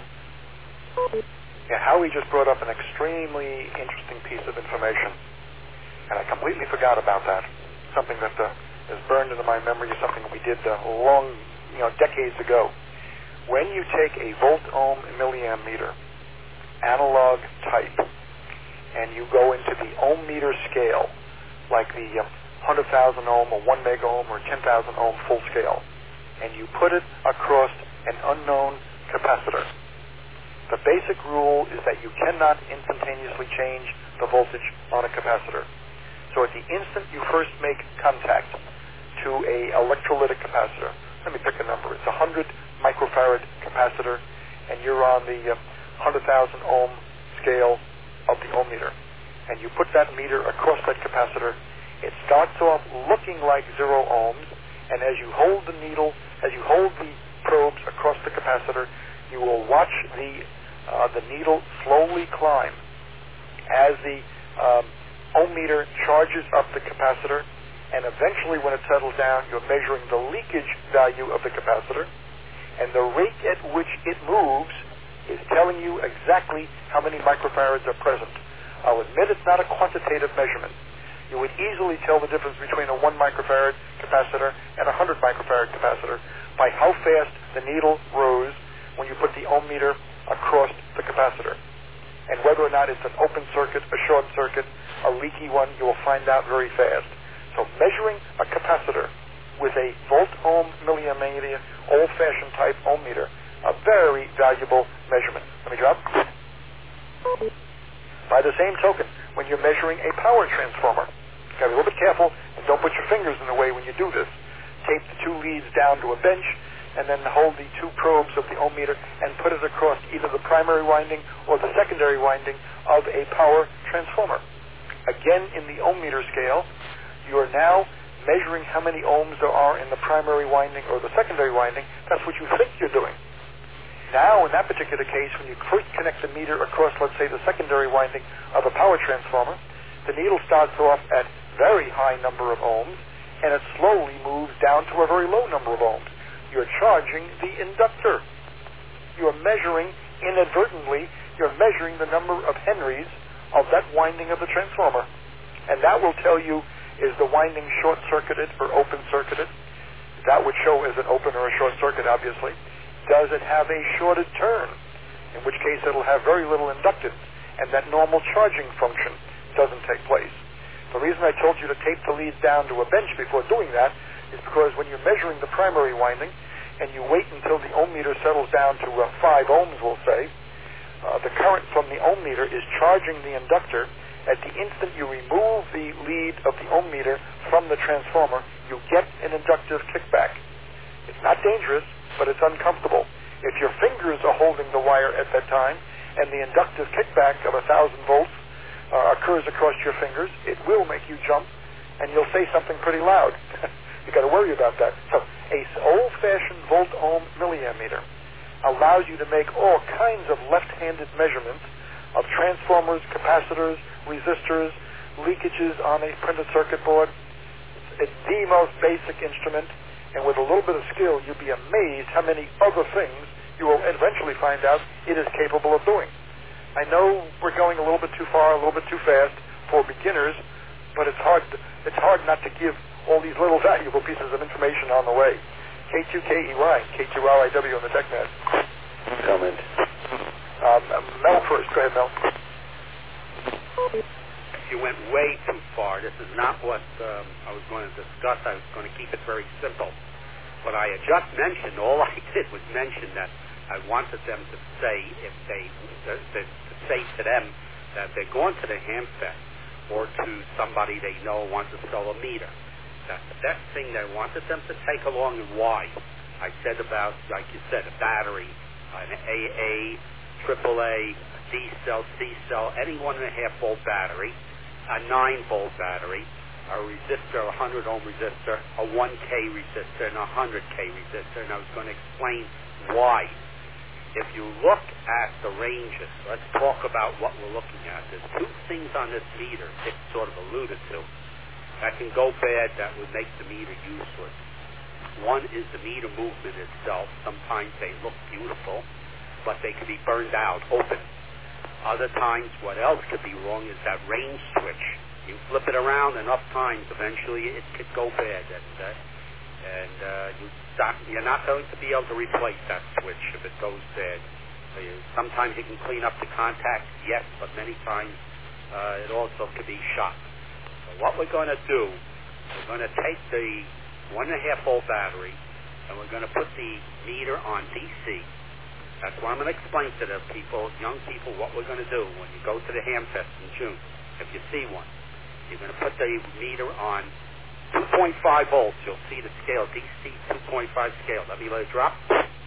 S2: Yeah, Howie just brought up an extremely interesting piece of information, and I completely forgot about that. Something that uh, is burned into my memory is something we did uh, long, you know, decades ago. When you take a volt-ohm milliamp meter, analog type, and you go into the ohm meter scale, like the uh, one hundred thousand ohm or one mega ohm or ten thousand ohm full scale, and you put it across an unknown capacitor, the basic rule is that you cannot instantaneously change the voltage on a capacitor. So at the instant you first make contact to a electrolytic capacitor, let me pick a number, it's a one hundred microfarad capacitor, and you're on the uh, one hundred thousand ohm scale of the ohm meter, and you put that meter across that capacitor, it starts off looking like zero ohms, and as you hold the needle, as you hold the probes across the capacitor, you will watch the uh, the needle slowly climb as the um, ohm meter charges up the capacitor, and eventually when it settles down, you're measuring the leakage value of the capacitor, and the rate at which it moves is telling you exactly how many microfarads are present. I'll admit it's not a quantitative measurement. You would easily tell the difference between a one microfarad capacitor and a one hundred microfarad capacitor by how fast the needle rose when you put the ohm meter across the capacitor. And whether or not it's an open circuit, a short circuit, a leaky one, you will find out very fast. So measuring a capacitor with a volt-ohm milliammeter, old-fashioned type ohm meter, a very valuable measurement. Let me drop. By the same token, when you're measuring a power transformer, you gotta be a little bit careful and don't put your fingers in the way when you do this. Tape the two leads down to a bench and then hold the two probes of the ohm meter and put it across either the primary winding or the secondary winding of a power transformer. Again, in the ohm meter scale, you are now measuring how many ohms there are in the primary winding or the secondary winding. That's what you think you're doing. Now, in that particular case, when you first connect the meter across, let's say, the secondary winding of a power transformer, the needle starts off at very high number of ohms, and it slowly moves down to a very low number of ohms. You're charging the inductor. You're measuring, inadvertently, you're measuring the number of henries of that winding of the transformer. And that will tell you Is the winding short-circuited or open-circuited? That would show as an open or a short circuit, obviously. Does it have a shorted turn? In which case it'll have very little inductance, and that normal charging function doesn't take place. The reason I told you to tape the lead down to a bench before doing that is because when you're measuring the primary winding, and you wait until the ohm meter settles down to uh, five ohms, we'll say, uh, the current from the ohm meter is charging the inductor. At the instant you remove the lead of the ohm meter from the transformer, you get an inductive kickback. It's not dangerous, but it's uncomfortable. If your fingers are holding the wire at that time, and the inductive kickback of one thousand volts uh, occurs across your fingers, it will make you jump, and you'll say something pretty loud. You got to worry about that. So, a old-fashioned volt-ohm milliammeter allows you to make all kinds of left-handed measurements of transformers, capacitors, resistors, leakages on a printed circuit board. It's the most basic instrument, and with a little bit of skill, you'll be amazed how many other things you will eventually find out it is capable of doing. I know we're going a little bit too far, a little bit too fast for beginners, but it's hard, it's hard not to give all these little valuable pieces of information on the way. K two K E Y, K two L I W on the TechNet.
S8: Comment.
S2: Um, Mel first. Go ahead, Mel.
S7: You went way too far. This is not what um, I was going to discuss. I was going to keep it very simple. What I had just mentioned, all I did was mention that I wanted them to say, if they, to, to, to say to them that they're going to the Hamfest or to somebody they know wants to sell a meter, that the best thing they wanted them to take along and why. I said about, like you said, a battery, an A A, triple A, a D cell, C cell, any one and a half volt battery, a nine volt battery, a resistor, a hundred ohm resistor, a one K resistor, and a hundred K resistor, and I was going to explain why. If you look at the ranges, let's talk about what we're looking at. There's two things on this meter, Dick sort of alluded to, that can go bad that would make the meter useless. One is the meter movement itself. Sometimes they look beautiful, but they can be burned out, open. Other times, what else could be wrong is that range switch. You flip it around enough times, eventually it could go bad, and uh, and uh, you stop, you're not going to be able to replace that switch if it goes bad. So you, sometimes you can clean up the contact, yes, but many times uh, it also could be shot. So what we're going to do, we're going to take the one and a half volt battery, and we're going to put the meter on D C. That's what I'm going to explain to the people, young people, what we're going to do when you go to the Hamfest in June. If you see one, you're going to put the meter on two point five volts. You'll see the scale, D C two point five scale. Let me let it drop.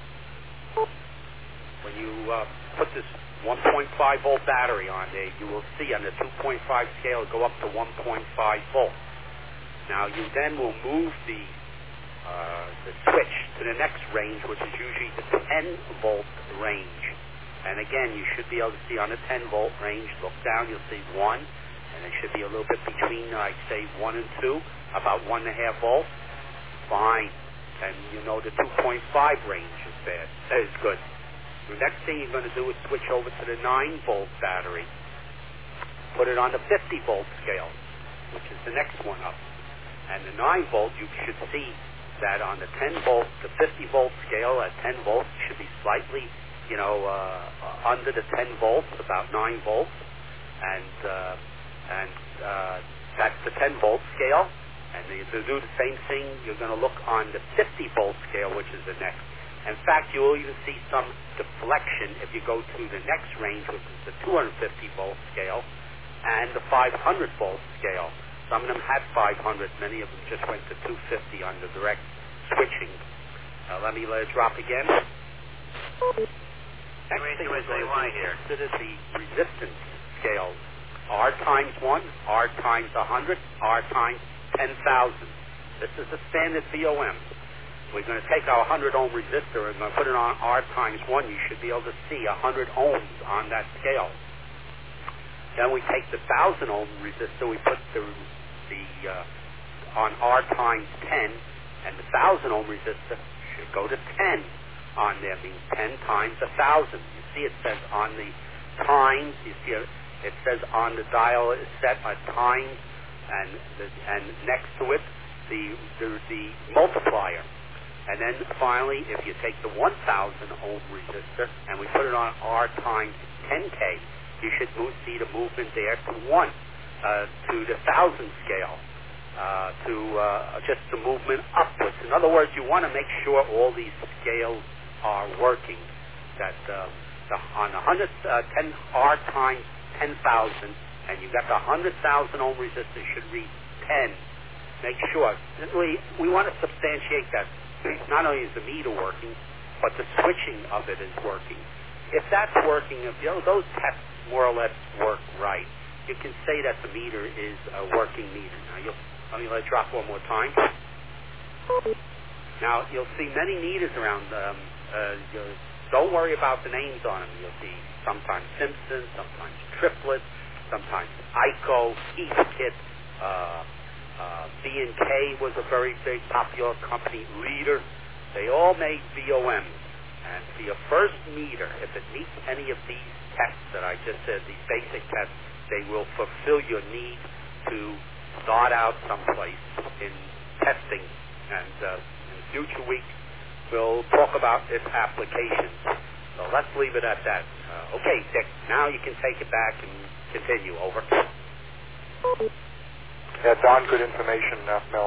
S7: When you uh, put this one point five volt battery on there, you will see on the two point five scale go up to one point five volts. Now you then will move the Uh, the switch to the next range, which is usually the ten volt range. And again, you should be able to see on the ten volt range, look down, you'll see one, and it should be a little bit between, I'd say, one and two, about one and a half volts. Fine. And you know the two point five range is bad. That is good. The next thing you're going to do is switch over to the nine volt battery. Put it on the fifty volt scale, which is the next one up. And the nine volt, you should see that on the ten volt to fifty volt scale, at ten volts should be slightly, you know, uh, under the ten volts, about nine volts, and uh, and uh, that's the ten volt scale. And to do the same thing, you're going to look on the fifty volt scale, which is the next. In fact, you will even see some deflection if you go to the next range, which is the two hundred fifty volt scale, and the five hundred volt scale. Some of them had five hundred. Many of them just went to two fifty on the direct switching. Uh, let me let it drop again. Next thing is here. Consider the resistance scales. R times one, R times one hundred, R times ten thousand. This is the standard V O M. We're going to take our one hundred ohm resistor and going to put it on R times one. You should be able to see one hundred ohms on that scale. Then we take the one thousand ohm resistor, we put the the uh, on R times ten, and the one thousand ohm resistor should go to ten on there, means ten times one thousand. You see it says on the times, you see it, it says on the dial is set at times, and the, and next to it, the, the the multiplier. And then finally, if you take the one thousand ohm resistor and we put it on R times ten K, you should move, see the movement there to one, uh, to the thousand scale, uh, to uh, just the movement upwards. In other words, you want to make sure all these scales are working. That um, the, on one hundred, uh, ten R times ten thousand, and you got the one hundred thousand ohm resistor should read ten. Make sure. We, we want to substantiate that. Not only is the meter working, but the switching of it is working. If that's working, if you know, those tests more or less work right, you can say that the meter is a working meter. Now, you'll, let me let it drop one more time. Now, you'll see many meters around. Um, uh, you'll, don't worry about the names on them. You'll see sometimes Simpson, sometimes Triplet, sometimes I C O, Heathkit, uh, Uh, B and K was a very big popular company. Leader. They all make V O Ms. And for your first meter, if it meets any of these tests that I just said, these basic tests, they will fulfill your need to start out someplace in testing. And uh, in future weeks, we'll talk about its applications. So let's leave it at that. Uh, okay, Dick, now you can take it back and continue. Over.
S2: Yeah, darn good information, uh, Mel.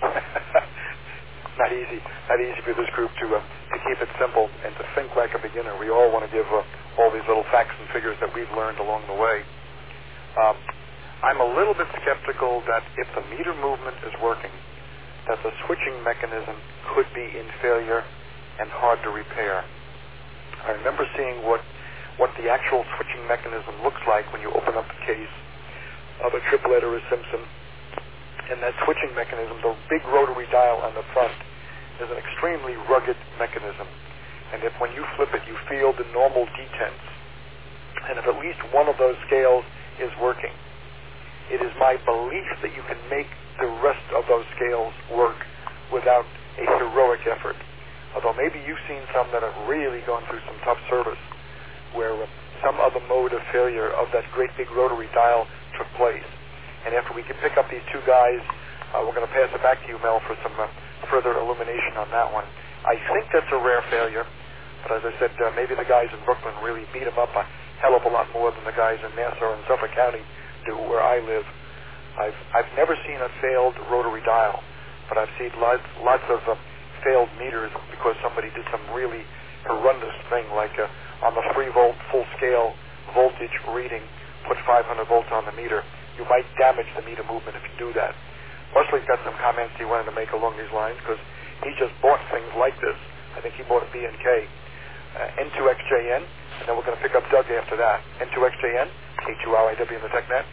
S2: Not easy, not easy for this group to uh, to keep it simple and to think like a beginner. We all want to give uh, all these little facts and figures that we've learned along the way. Um, I'm a little bit skeptical that if the meter movement is working, that the switching mechanism could be in failure and hard to repair. I remember seeing what what the actual switching mechanism looks like when you open up the case of a Triplet or a Simpson. And that switching mechanism, the big rotary dial on the front, is an extremely rugged mechanism. And if when you flip it, you feel the normal detents, and if at least one of those scales is working, it is my belief that you can make the rest of those scales work without a heroic effort. Although maybe you've seen some that have really gone through some tough service, where some other mode of failure of that great big rotary dial took place. And after we can pick up these two guys, uh, we're going to pass it back to you, Mel, for some uh, further illumination on that one. I think that's a rare failure, but as I said, uh, maybe the guys in Brooklyn really beat them up a hell of a lot more than the guys in Nassau and Suffolk County do, where I live. I've I've never seen a failed rotary dial, but I've seen lots, lots of uh, failed meters because somebody did some really horrendous thing, like uh, on the three volt full scale voltage reading, put five hundred volts on the meter. You might damage the meter movement if you do that. Wesley's got some comments he wanted to make along these lines because he just bought things like this. I think he bought a B and K, uh, N two X J N, and then we're going to pick up Doug after that. N two X J N, K two R I W in the TechNet.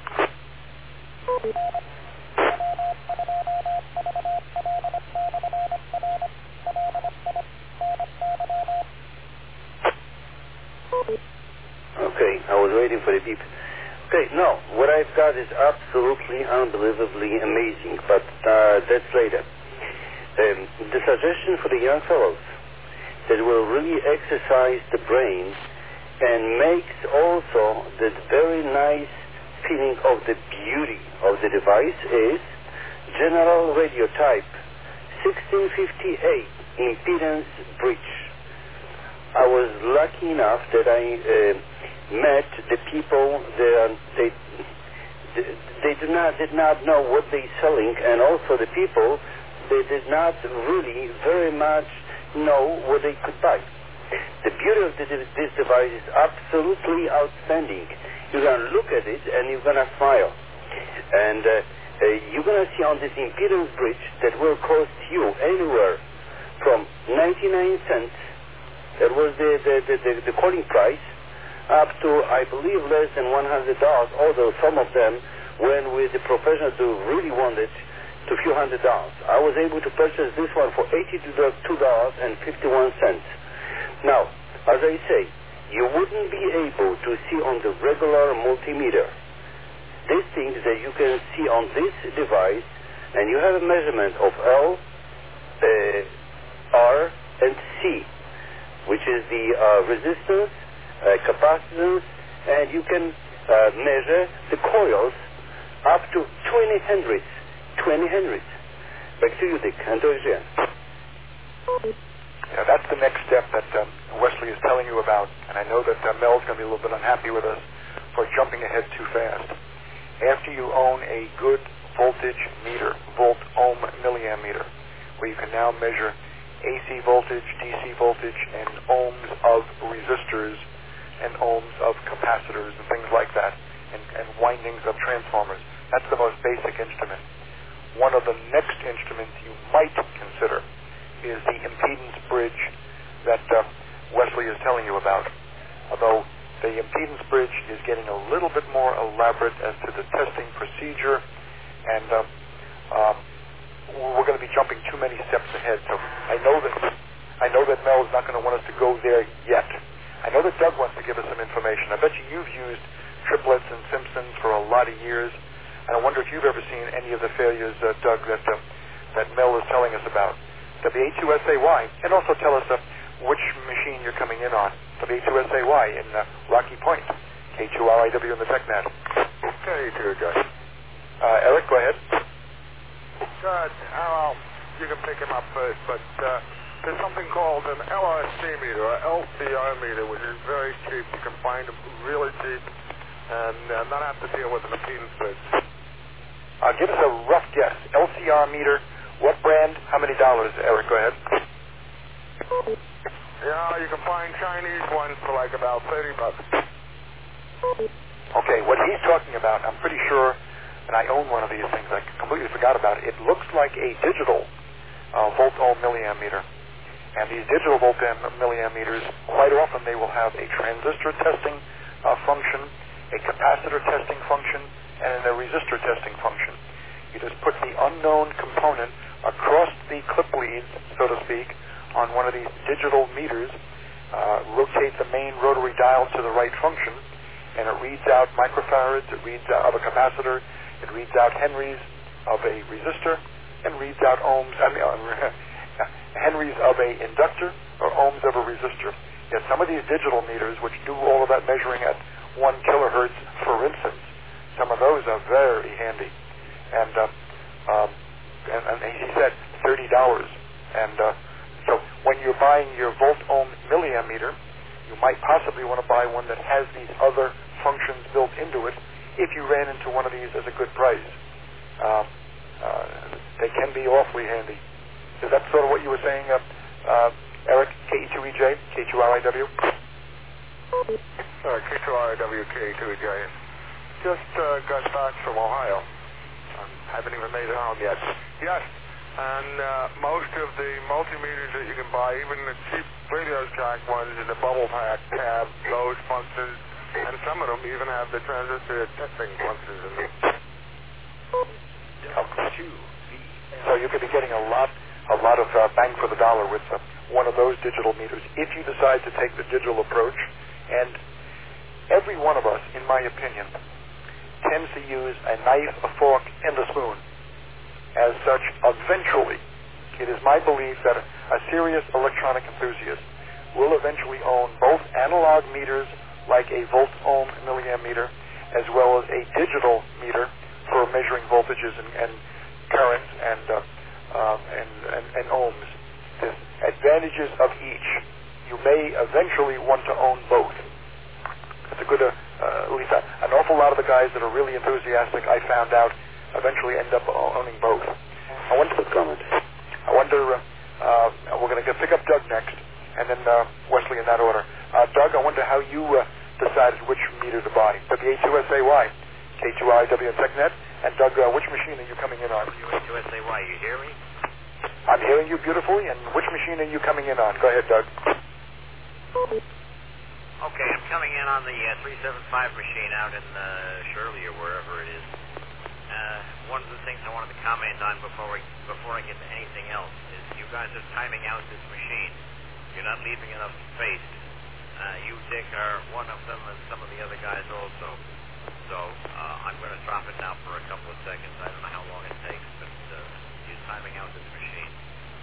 S8: Okay, I was waiting for the beep. Okay, no, what I've got is absolutely unbelievably amazing, but uh, that's later. Um, the suggestion for the young fellows that will really exercise the brain and makes also the very nice feeling of the beauty of the device is General Radio Type sixteen fifty-eight impedance bridge. I was lucky enough that I uh, met the people that they they did not did not know what they're selling, and also the people they did not really very much know what they could buy. The beauty of this, this device is absolutely outstanding. You're gonna look at it and you're gonna smile, and uh, uh, you're gonna see on this impedance bridge that will cost you anywhere from ninety-nine cents. That was the the, the, the, the calling price, up to, I believe, less than one hundred dollars, although some of them went with the professionals who really wanted to a few hundred dollars. I was able to purchase this one for eighty-two dollars and fifty-one cents. Now, as I say, you wouldn't be able to see on the regular multimeter these things that you can see on this device, and you have a measurement of L, uh, R, and C, which is the uh, resistance, uh, capacitance, and you can uh, measure the coils up to twenty hundredths. twenty hundredths. Back to you, Dick. And to Adrian.
S2: Yeah, that's the next step that um, Wesley is telling you about, and I know that uh, Mel's going to be a little bit unhappy with us for jumping ahead too fast. After you own a good voltage meter, volt ohm milliammeter, where you can now measure A C voltage, D C voltage, and ohms of resistors, and ohms of capacitors, and things like that, and, and windings of transformers. That's the most basic instrument. One of the next instruments you might consider is the impedance bridge that uh, Wesley is telling you about. Although the impedance bridge is getting a little bit more elaborate as to the testing procedure, and uh, um, we're going to be jumping too many steps ahead. So I know that I know that Mel is not going to want us to go there yet. I know that Doug wants to give us some information. I bet you you've used triplets and Simpsons for a lot of years, and I wonder if you've ever seen any of the failures, uh, Doug, that uh, that Mel is telling us about. W A two S A Y, and also tell us uh, which machine you're coming in on. W A two S A Y in uh, Rocky Point, K two R I W in the TechNet.
S10: K two, Josh.
S2: Uh, Eric, go ahead.
S10: Good. Well, you can pick him up first, but uh, there's something called an L R C meter, or L C R meter, which is very cheap. You can find them really cheap and uh, not have to deal with an impedance bridge.
S2: Uh, give us a rough guess. L C R meter. What brand? How many dollars? Eric, go ahead.
S10: Yeah, you can find Chinese ones for like about thirty bucks.
S2: Okay, what he's talking about, I'm pretty sure, and I own one of these things, I completely forgot about it. It looks like a digital uh, volt ohm milliammeter. And these digital volt ohm milliammeters, quite often they will have a transistor testing uh, function, a capacitor testing function, and a resistor testing function. You just put the unknown component across the clip leads, so to speak, on one of these digital meters, uh, rotate the main rotary dial to the right function, and it reads out microfarads, it reads out of a capacitor, it reads out henries of a resistor, and reads out ohms, I mean, uh, henries of a inductor, or ohms of a resistor. Yet some of these digital meters, which do all of that measuring at one kilohertz, for instance, some of those are very handy. And uh, um, And, and he said thirty dollars. And uh, so when you're buying your volt ohm milliammeter, you might possibly want to buy one that has these other functions built into it if you ran into one of these at a good price. Um, uh, they can be awfully handy. Is that sort of what you were saying, uh, uh, Eric, K E two E J, K two R I W?
S10: Uh, K two R I W, K E two E J. Just uh, got back from Ohio. I haven't even made it home yet. Yes, and uh, most of the multimeters that you can buy, even the cheap Radio Shack ones in the bubble pack, have those functions, and some of them even have the transistor testing functions in them.
S2: So you could be getting a lot, a lot of uh, bang for the dollar with uh, one of those digital meters if you decide to take the digital approach. And every one of us, in my opinion, tends to use a knife, a fork, and a spoon. As such, eventually, it is my belief that a, a serious electronic enthusiast will eventually own both analog meters like a volt ohm milliammeter as well as a digital meter for measuring voltages and, and currents and, uh, um, and, and, and ohms. The advantages of each. You may eventually want to own both. It's a good, uh, uh, at least uh, an awful lot of the guys that are really enthusiastic, I found out, eventually end up owning both. I wonder, I wonder, uh, uh, we're going to pick up Doug next, and then uh, Wesley in that order. Uh, Doug, I wonder how you uh, decided which meter to buy. W A two S A Y, K two R I W and TechNet. And Doug, uh, which machine are you coming in on?
S11: W A two S A Y, you hear me?
S2: I'm hearing you beautifully, and which machine are you coming in on? Go ahead, Doug.
S11: Okay, I'm coming in on the uh, three seventy-five machine out in uh, Shirley or wherever it is. Uh, one of the things I wanted to comment on before we, before I get to anything else is you guys are timing out this machine. You're not leaving enough space. Uh, you, Dick, are one of them, and some of the other guys also. So uh, I'm going to drop it now for a couple of seconds. I don't know how long it takes, but uh, you're timing out this machine.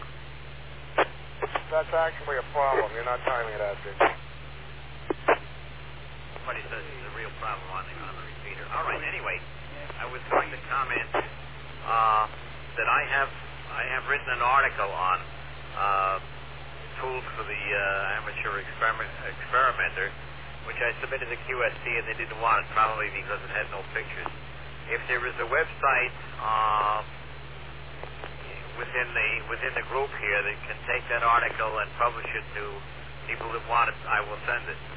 S10: That's actually a problem. You're not timing it out, Dick.
S11: Somebody says it's a real problem on the, on the repeater. All right, anyway, I was going to comment uh, that I have I have written an article on uh, tools for the uh, amateur experiment, experimenter, which I submitted to Q S T and they didn't want it, probably because it had no pictures. If there is a website uh, within the within the group here that can take that article and publish it to people that want it, I will send it.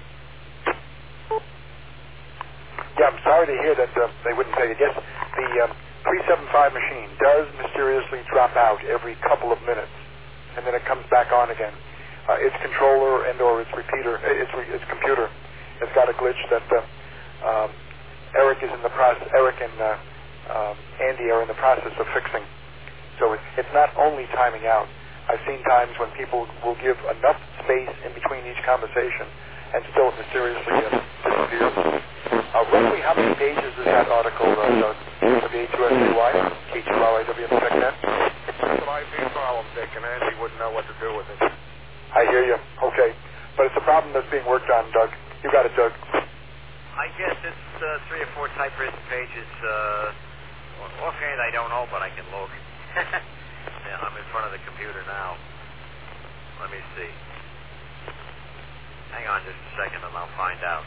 S2: Yeah, I'm sorry to hear that uh, they wouldn't tell you. Yes, the um, three seventy-five machine does mysteriously drop out every couple of minutes, and then it comes back on again. Uh, its controller and or its repeater, its, re- its computer, has got a glitch that uh, um, Eric is in the process. Eric and uh, um, Andy are in the process of fixing. So it, it's not only timing out. I've seen times when people will give enough space in between each conversation, and still it mysteriously uh, disappears. Uh, roughly how many pages is that article, uh, Doug, for the A two S A Y, K two R I W and TechNet?
S10: It's an I P problem, Dick, and Andy wouldn't know what to do with it.
S2: I hear you. Okay. But it's a problem that's being worked on, Doug. You got it, Doug.
S11: I guess it's uh, three or four typewritten pages. Uh, offhand, I don't know, but I can look. Yeah, I'm in front of the computer now. Let me see. Hang on just a second and I'll find out.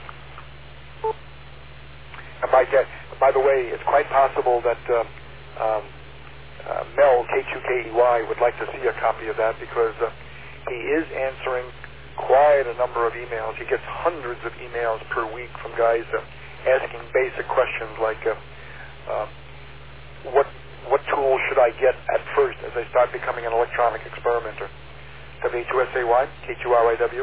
S2: And by, by the way, it's quite possible that uh, um, uh, Mel, K two K E Y, would like to see a copy of that because uh, he is answering quite a number of emails. He gets hundreds of emails per week from guys uh, asking basic questions like, uh, uh, what what tool should I get at first as I start becoming an electronic experimenter? W A two S A Y, K two R I W.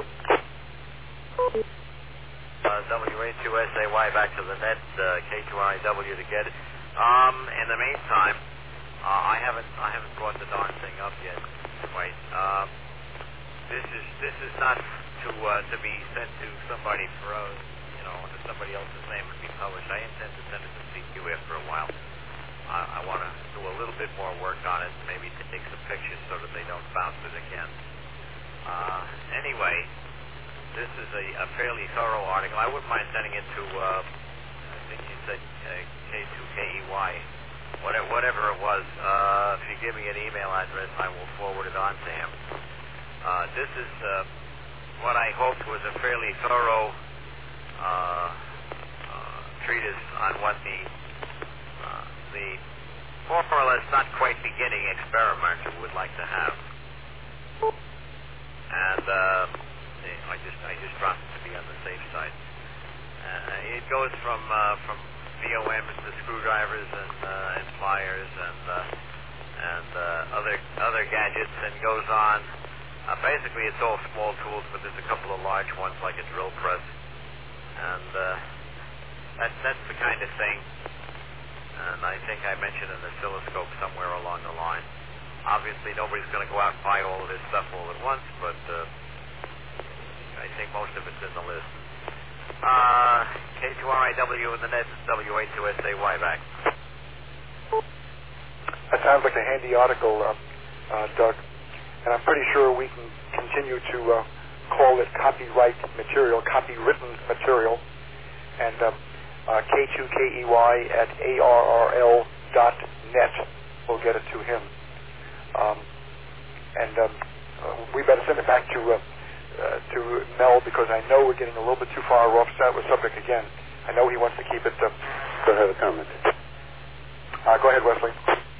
S11: Uh, W A two S A Y back to the net, uh, K two R I W to get it. Um, in the meantime, uh, I haven't I haven't brought the darn thing up yet. Wait, um, this is this is not to uh, to be sent to somebody for uh, you know to somebody else's name and be published. I intend to send it to C Q after a while. I, I want to do a little bit more work on it, maybe to take some pictures so that they don't bounce it again. Uh, anyway, this is a, a fairly thorough article. I wouldn't mind sending it to, uh, I think you said uh, K two K E Y, whatever, whatever it was. Uh, if you give me an email address, I will forward it on to him. Uh, this is uh, what I hoped was a fairly thorough uh, uh, treatise on what the uh, the more or less not quite beginning experimenter would like to have. And uh, I just I just dropped it to be on the safe side. Uh, it goes from uh, from V O Ms to screwdrivers and, uh, and pliers and uh, and uh, other other gadgets, and goes on. Uh, basically, it's all small tools, but there's a couple of large ones like a drill press, and uh, that's that's the kind of thing. And I think I mentioned an oscilloscope somewhere along the line. Obviously, nobody's going to go out and buy all of this stuff all at once, but uh, I think most of it's in the list. Uh, K two R I W in the net, W A two S A Y back.
S2: That sounds like a handy article, uh, uh, Doug. And I'm pretty sure we can continue to uh, call it copyright material, copywritten material. And uh, uh, K two K E Y at A R R L dot net will get it to him. Um, and um, uh, we better send it back to uh, uh, to Mel because I know we're getting a little bit too far off the subject again. I know he wants to keep it. Uh,
S8: Still have a comment.
S2: Uh, go ahead, Wesley.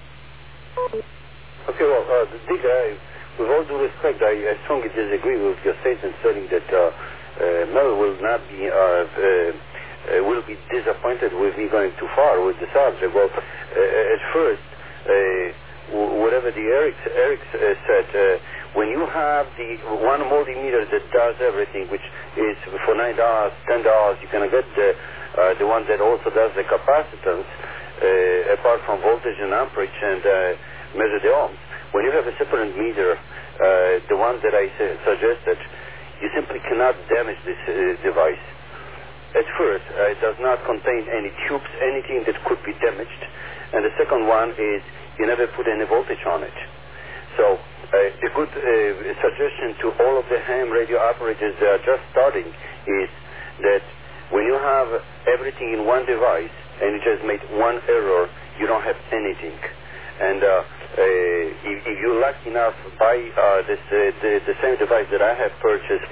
S8: Okay, well, uh, Dick, I, with all due respect, I, I strongly disagree with your statement stating that uh, uh, Mel will not be uh, uh, uh, will be disappointed with me going too far with the subject. Well, uh, at first, uh, whatever the Eric, Eric uh, said, uh, when you have the one multimeter that does everything, which is for nine dollars, ten dollars, you're going to get the, uh, the one that also does the capacitance, uh, apart from voltage and amperage, and uh, measure the ohms. When you have a separate meter, uh, the one that I su- suggested, you simply cannot damage this uh, device. At first, uh, it does not contain any tubes, anything that could be damaged. And the second one is you never put any voltage on it. So uh, the good uh, suggestion to all of the ham radio operators that are just starting is that when you have everything in one device, and you just made one error, you don't have anything. And uh, uh, if, if you're lucky enough, buy uh, this, uh, the, the same device that I have purchased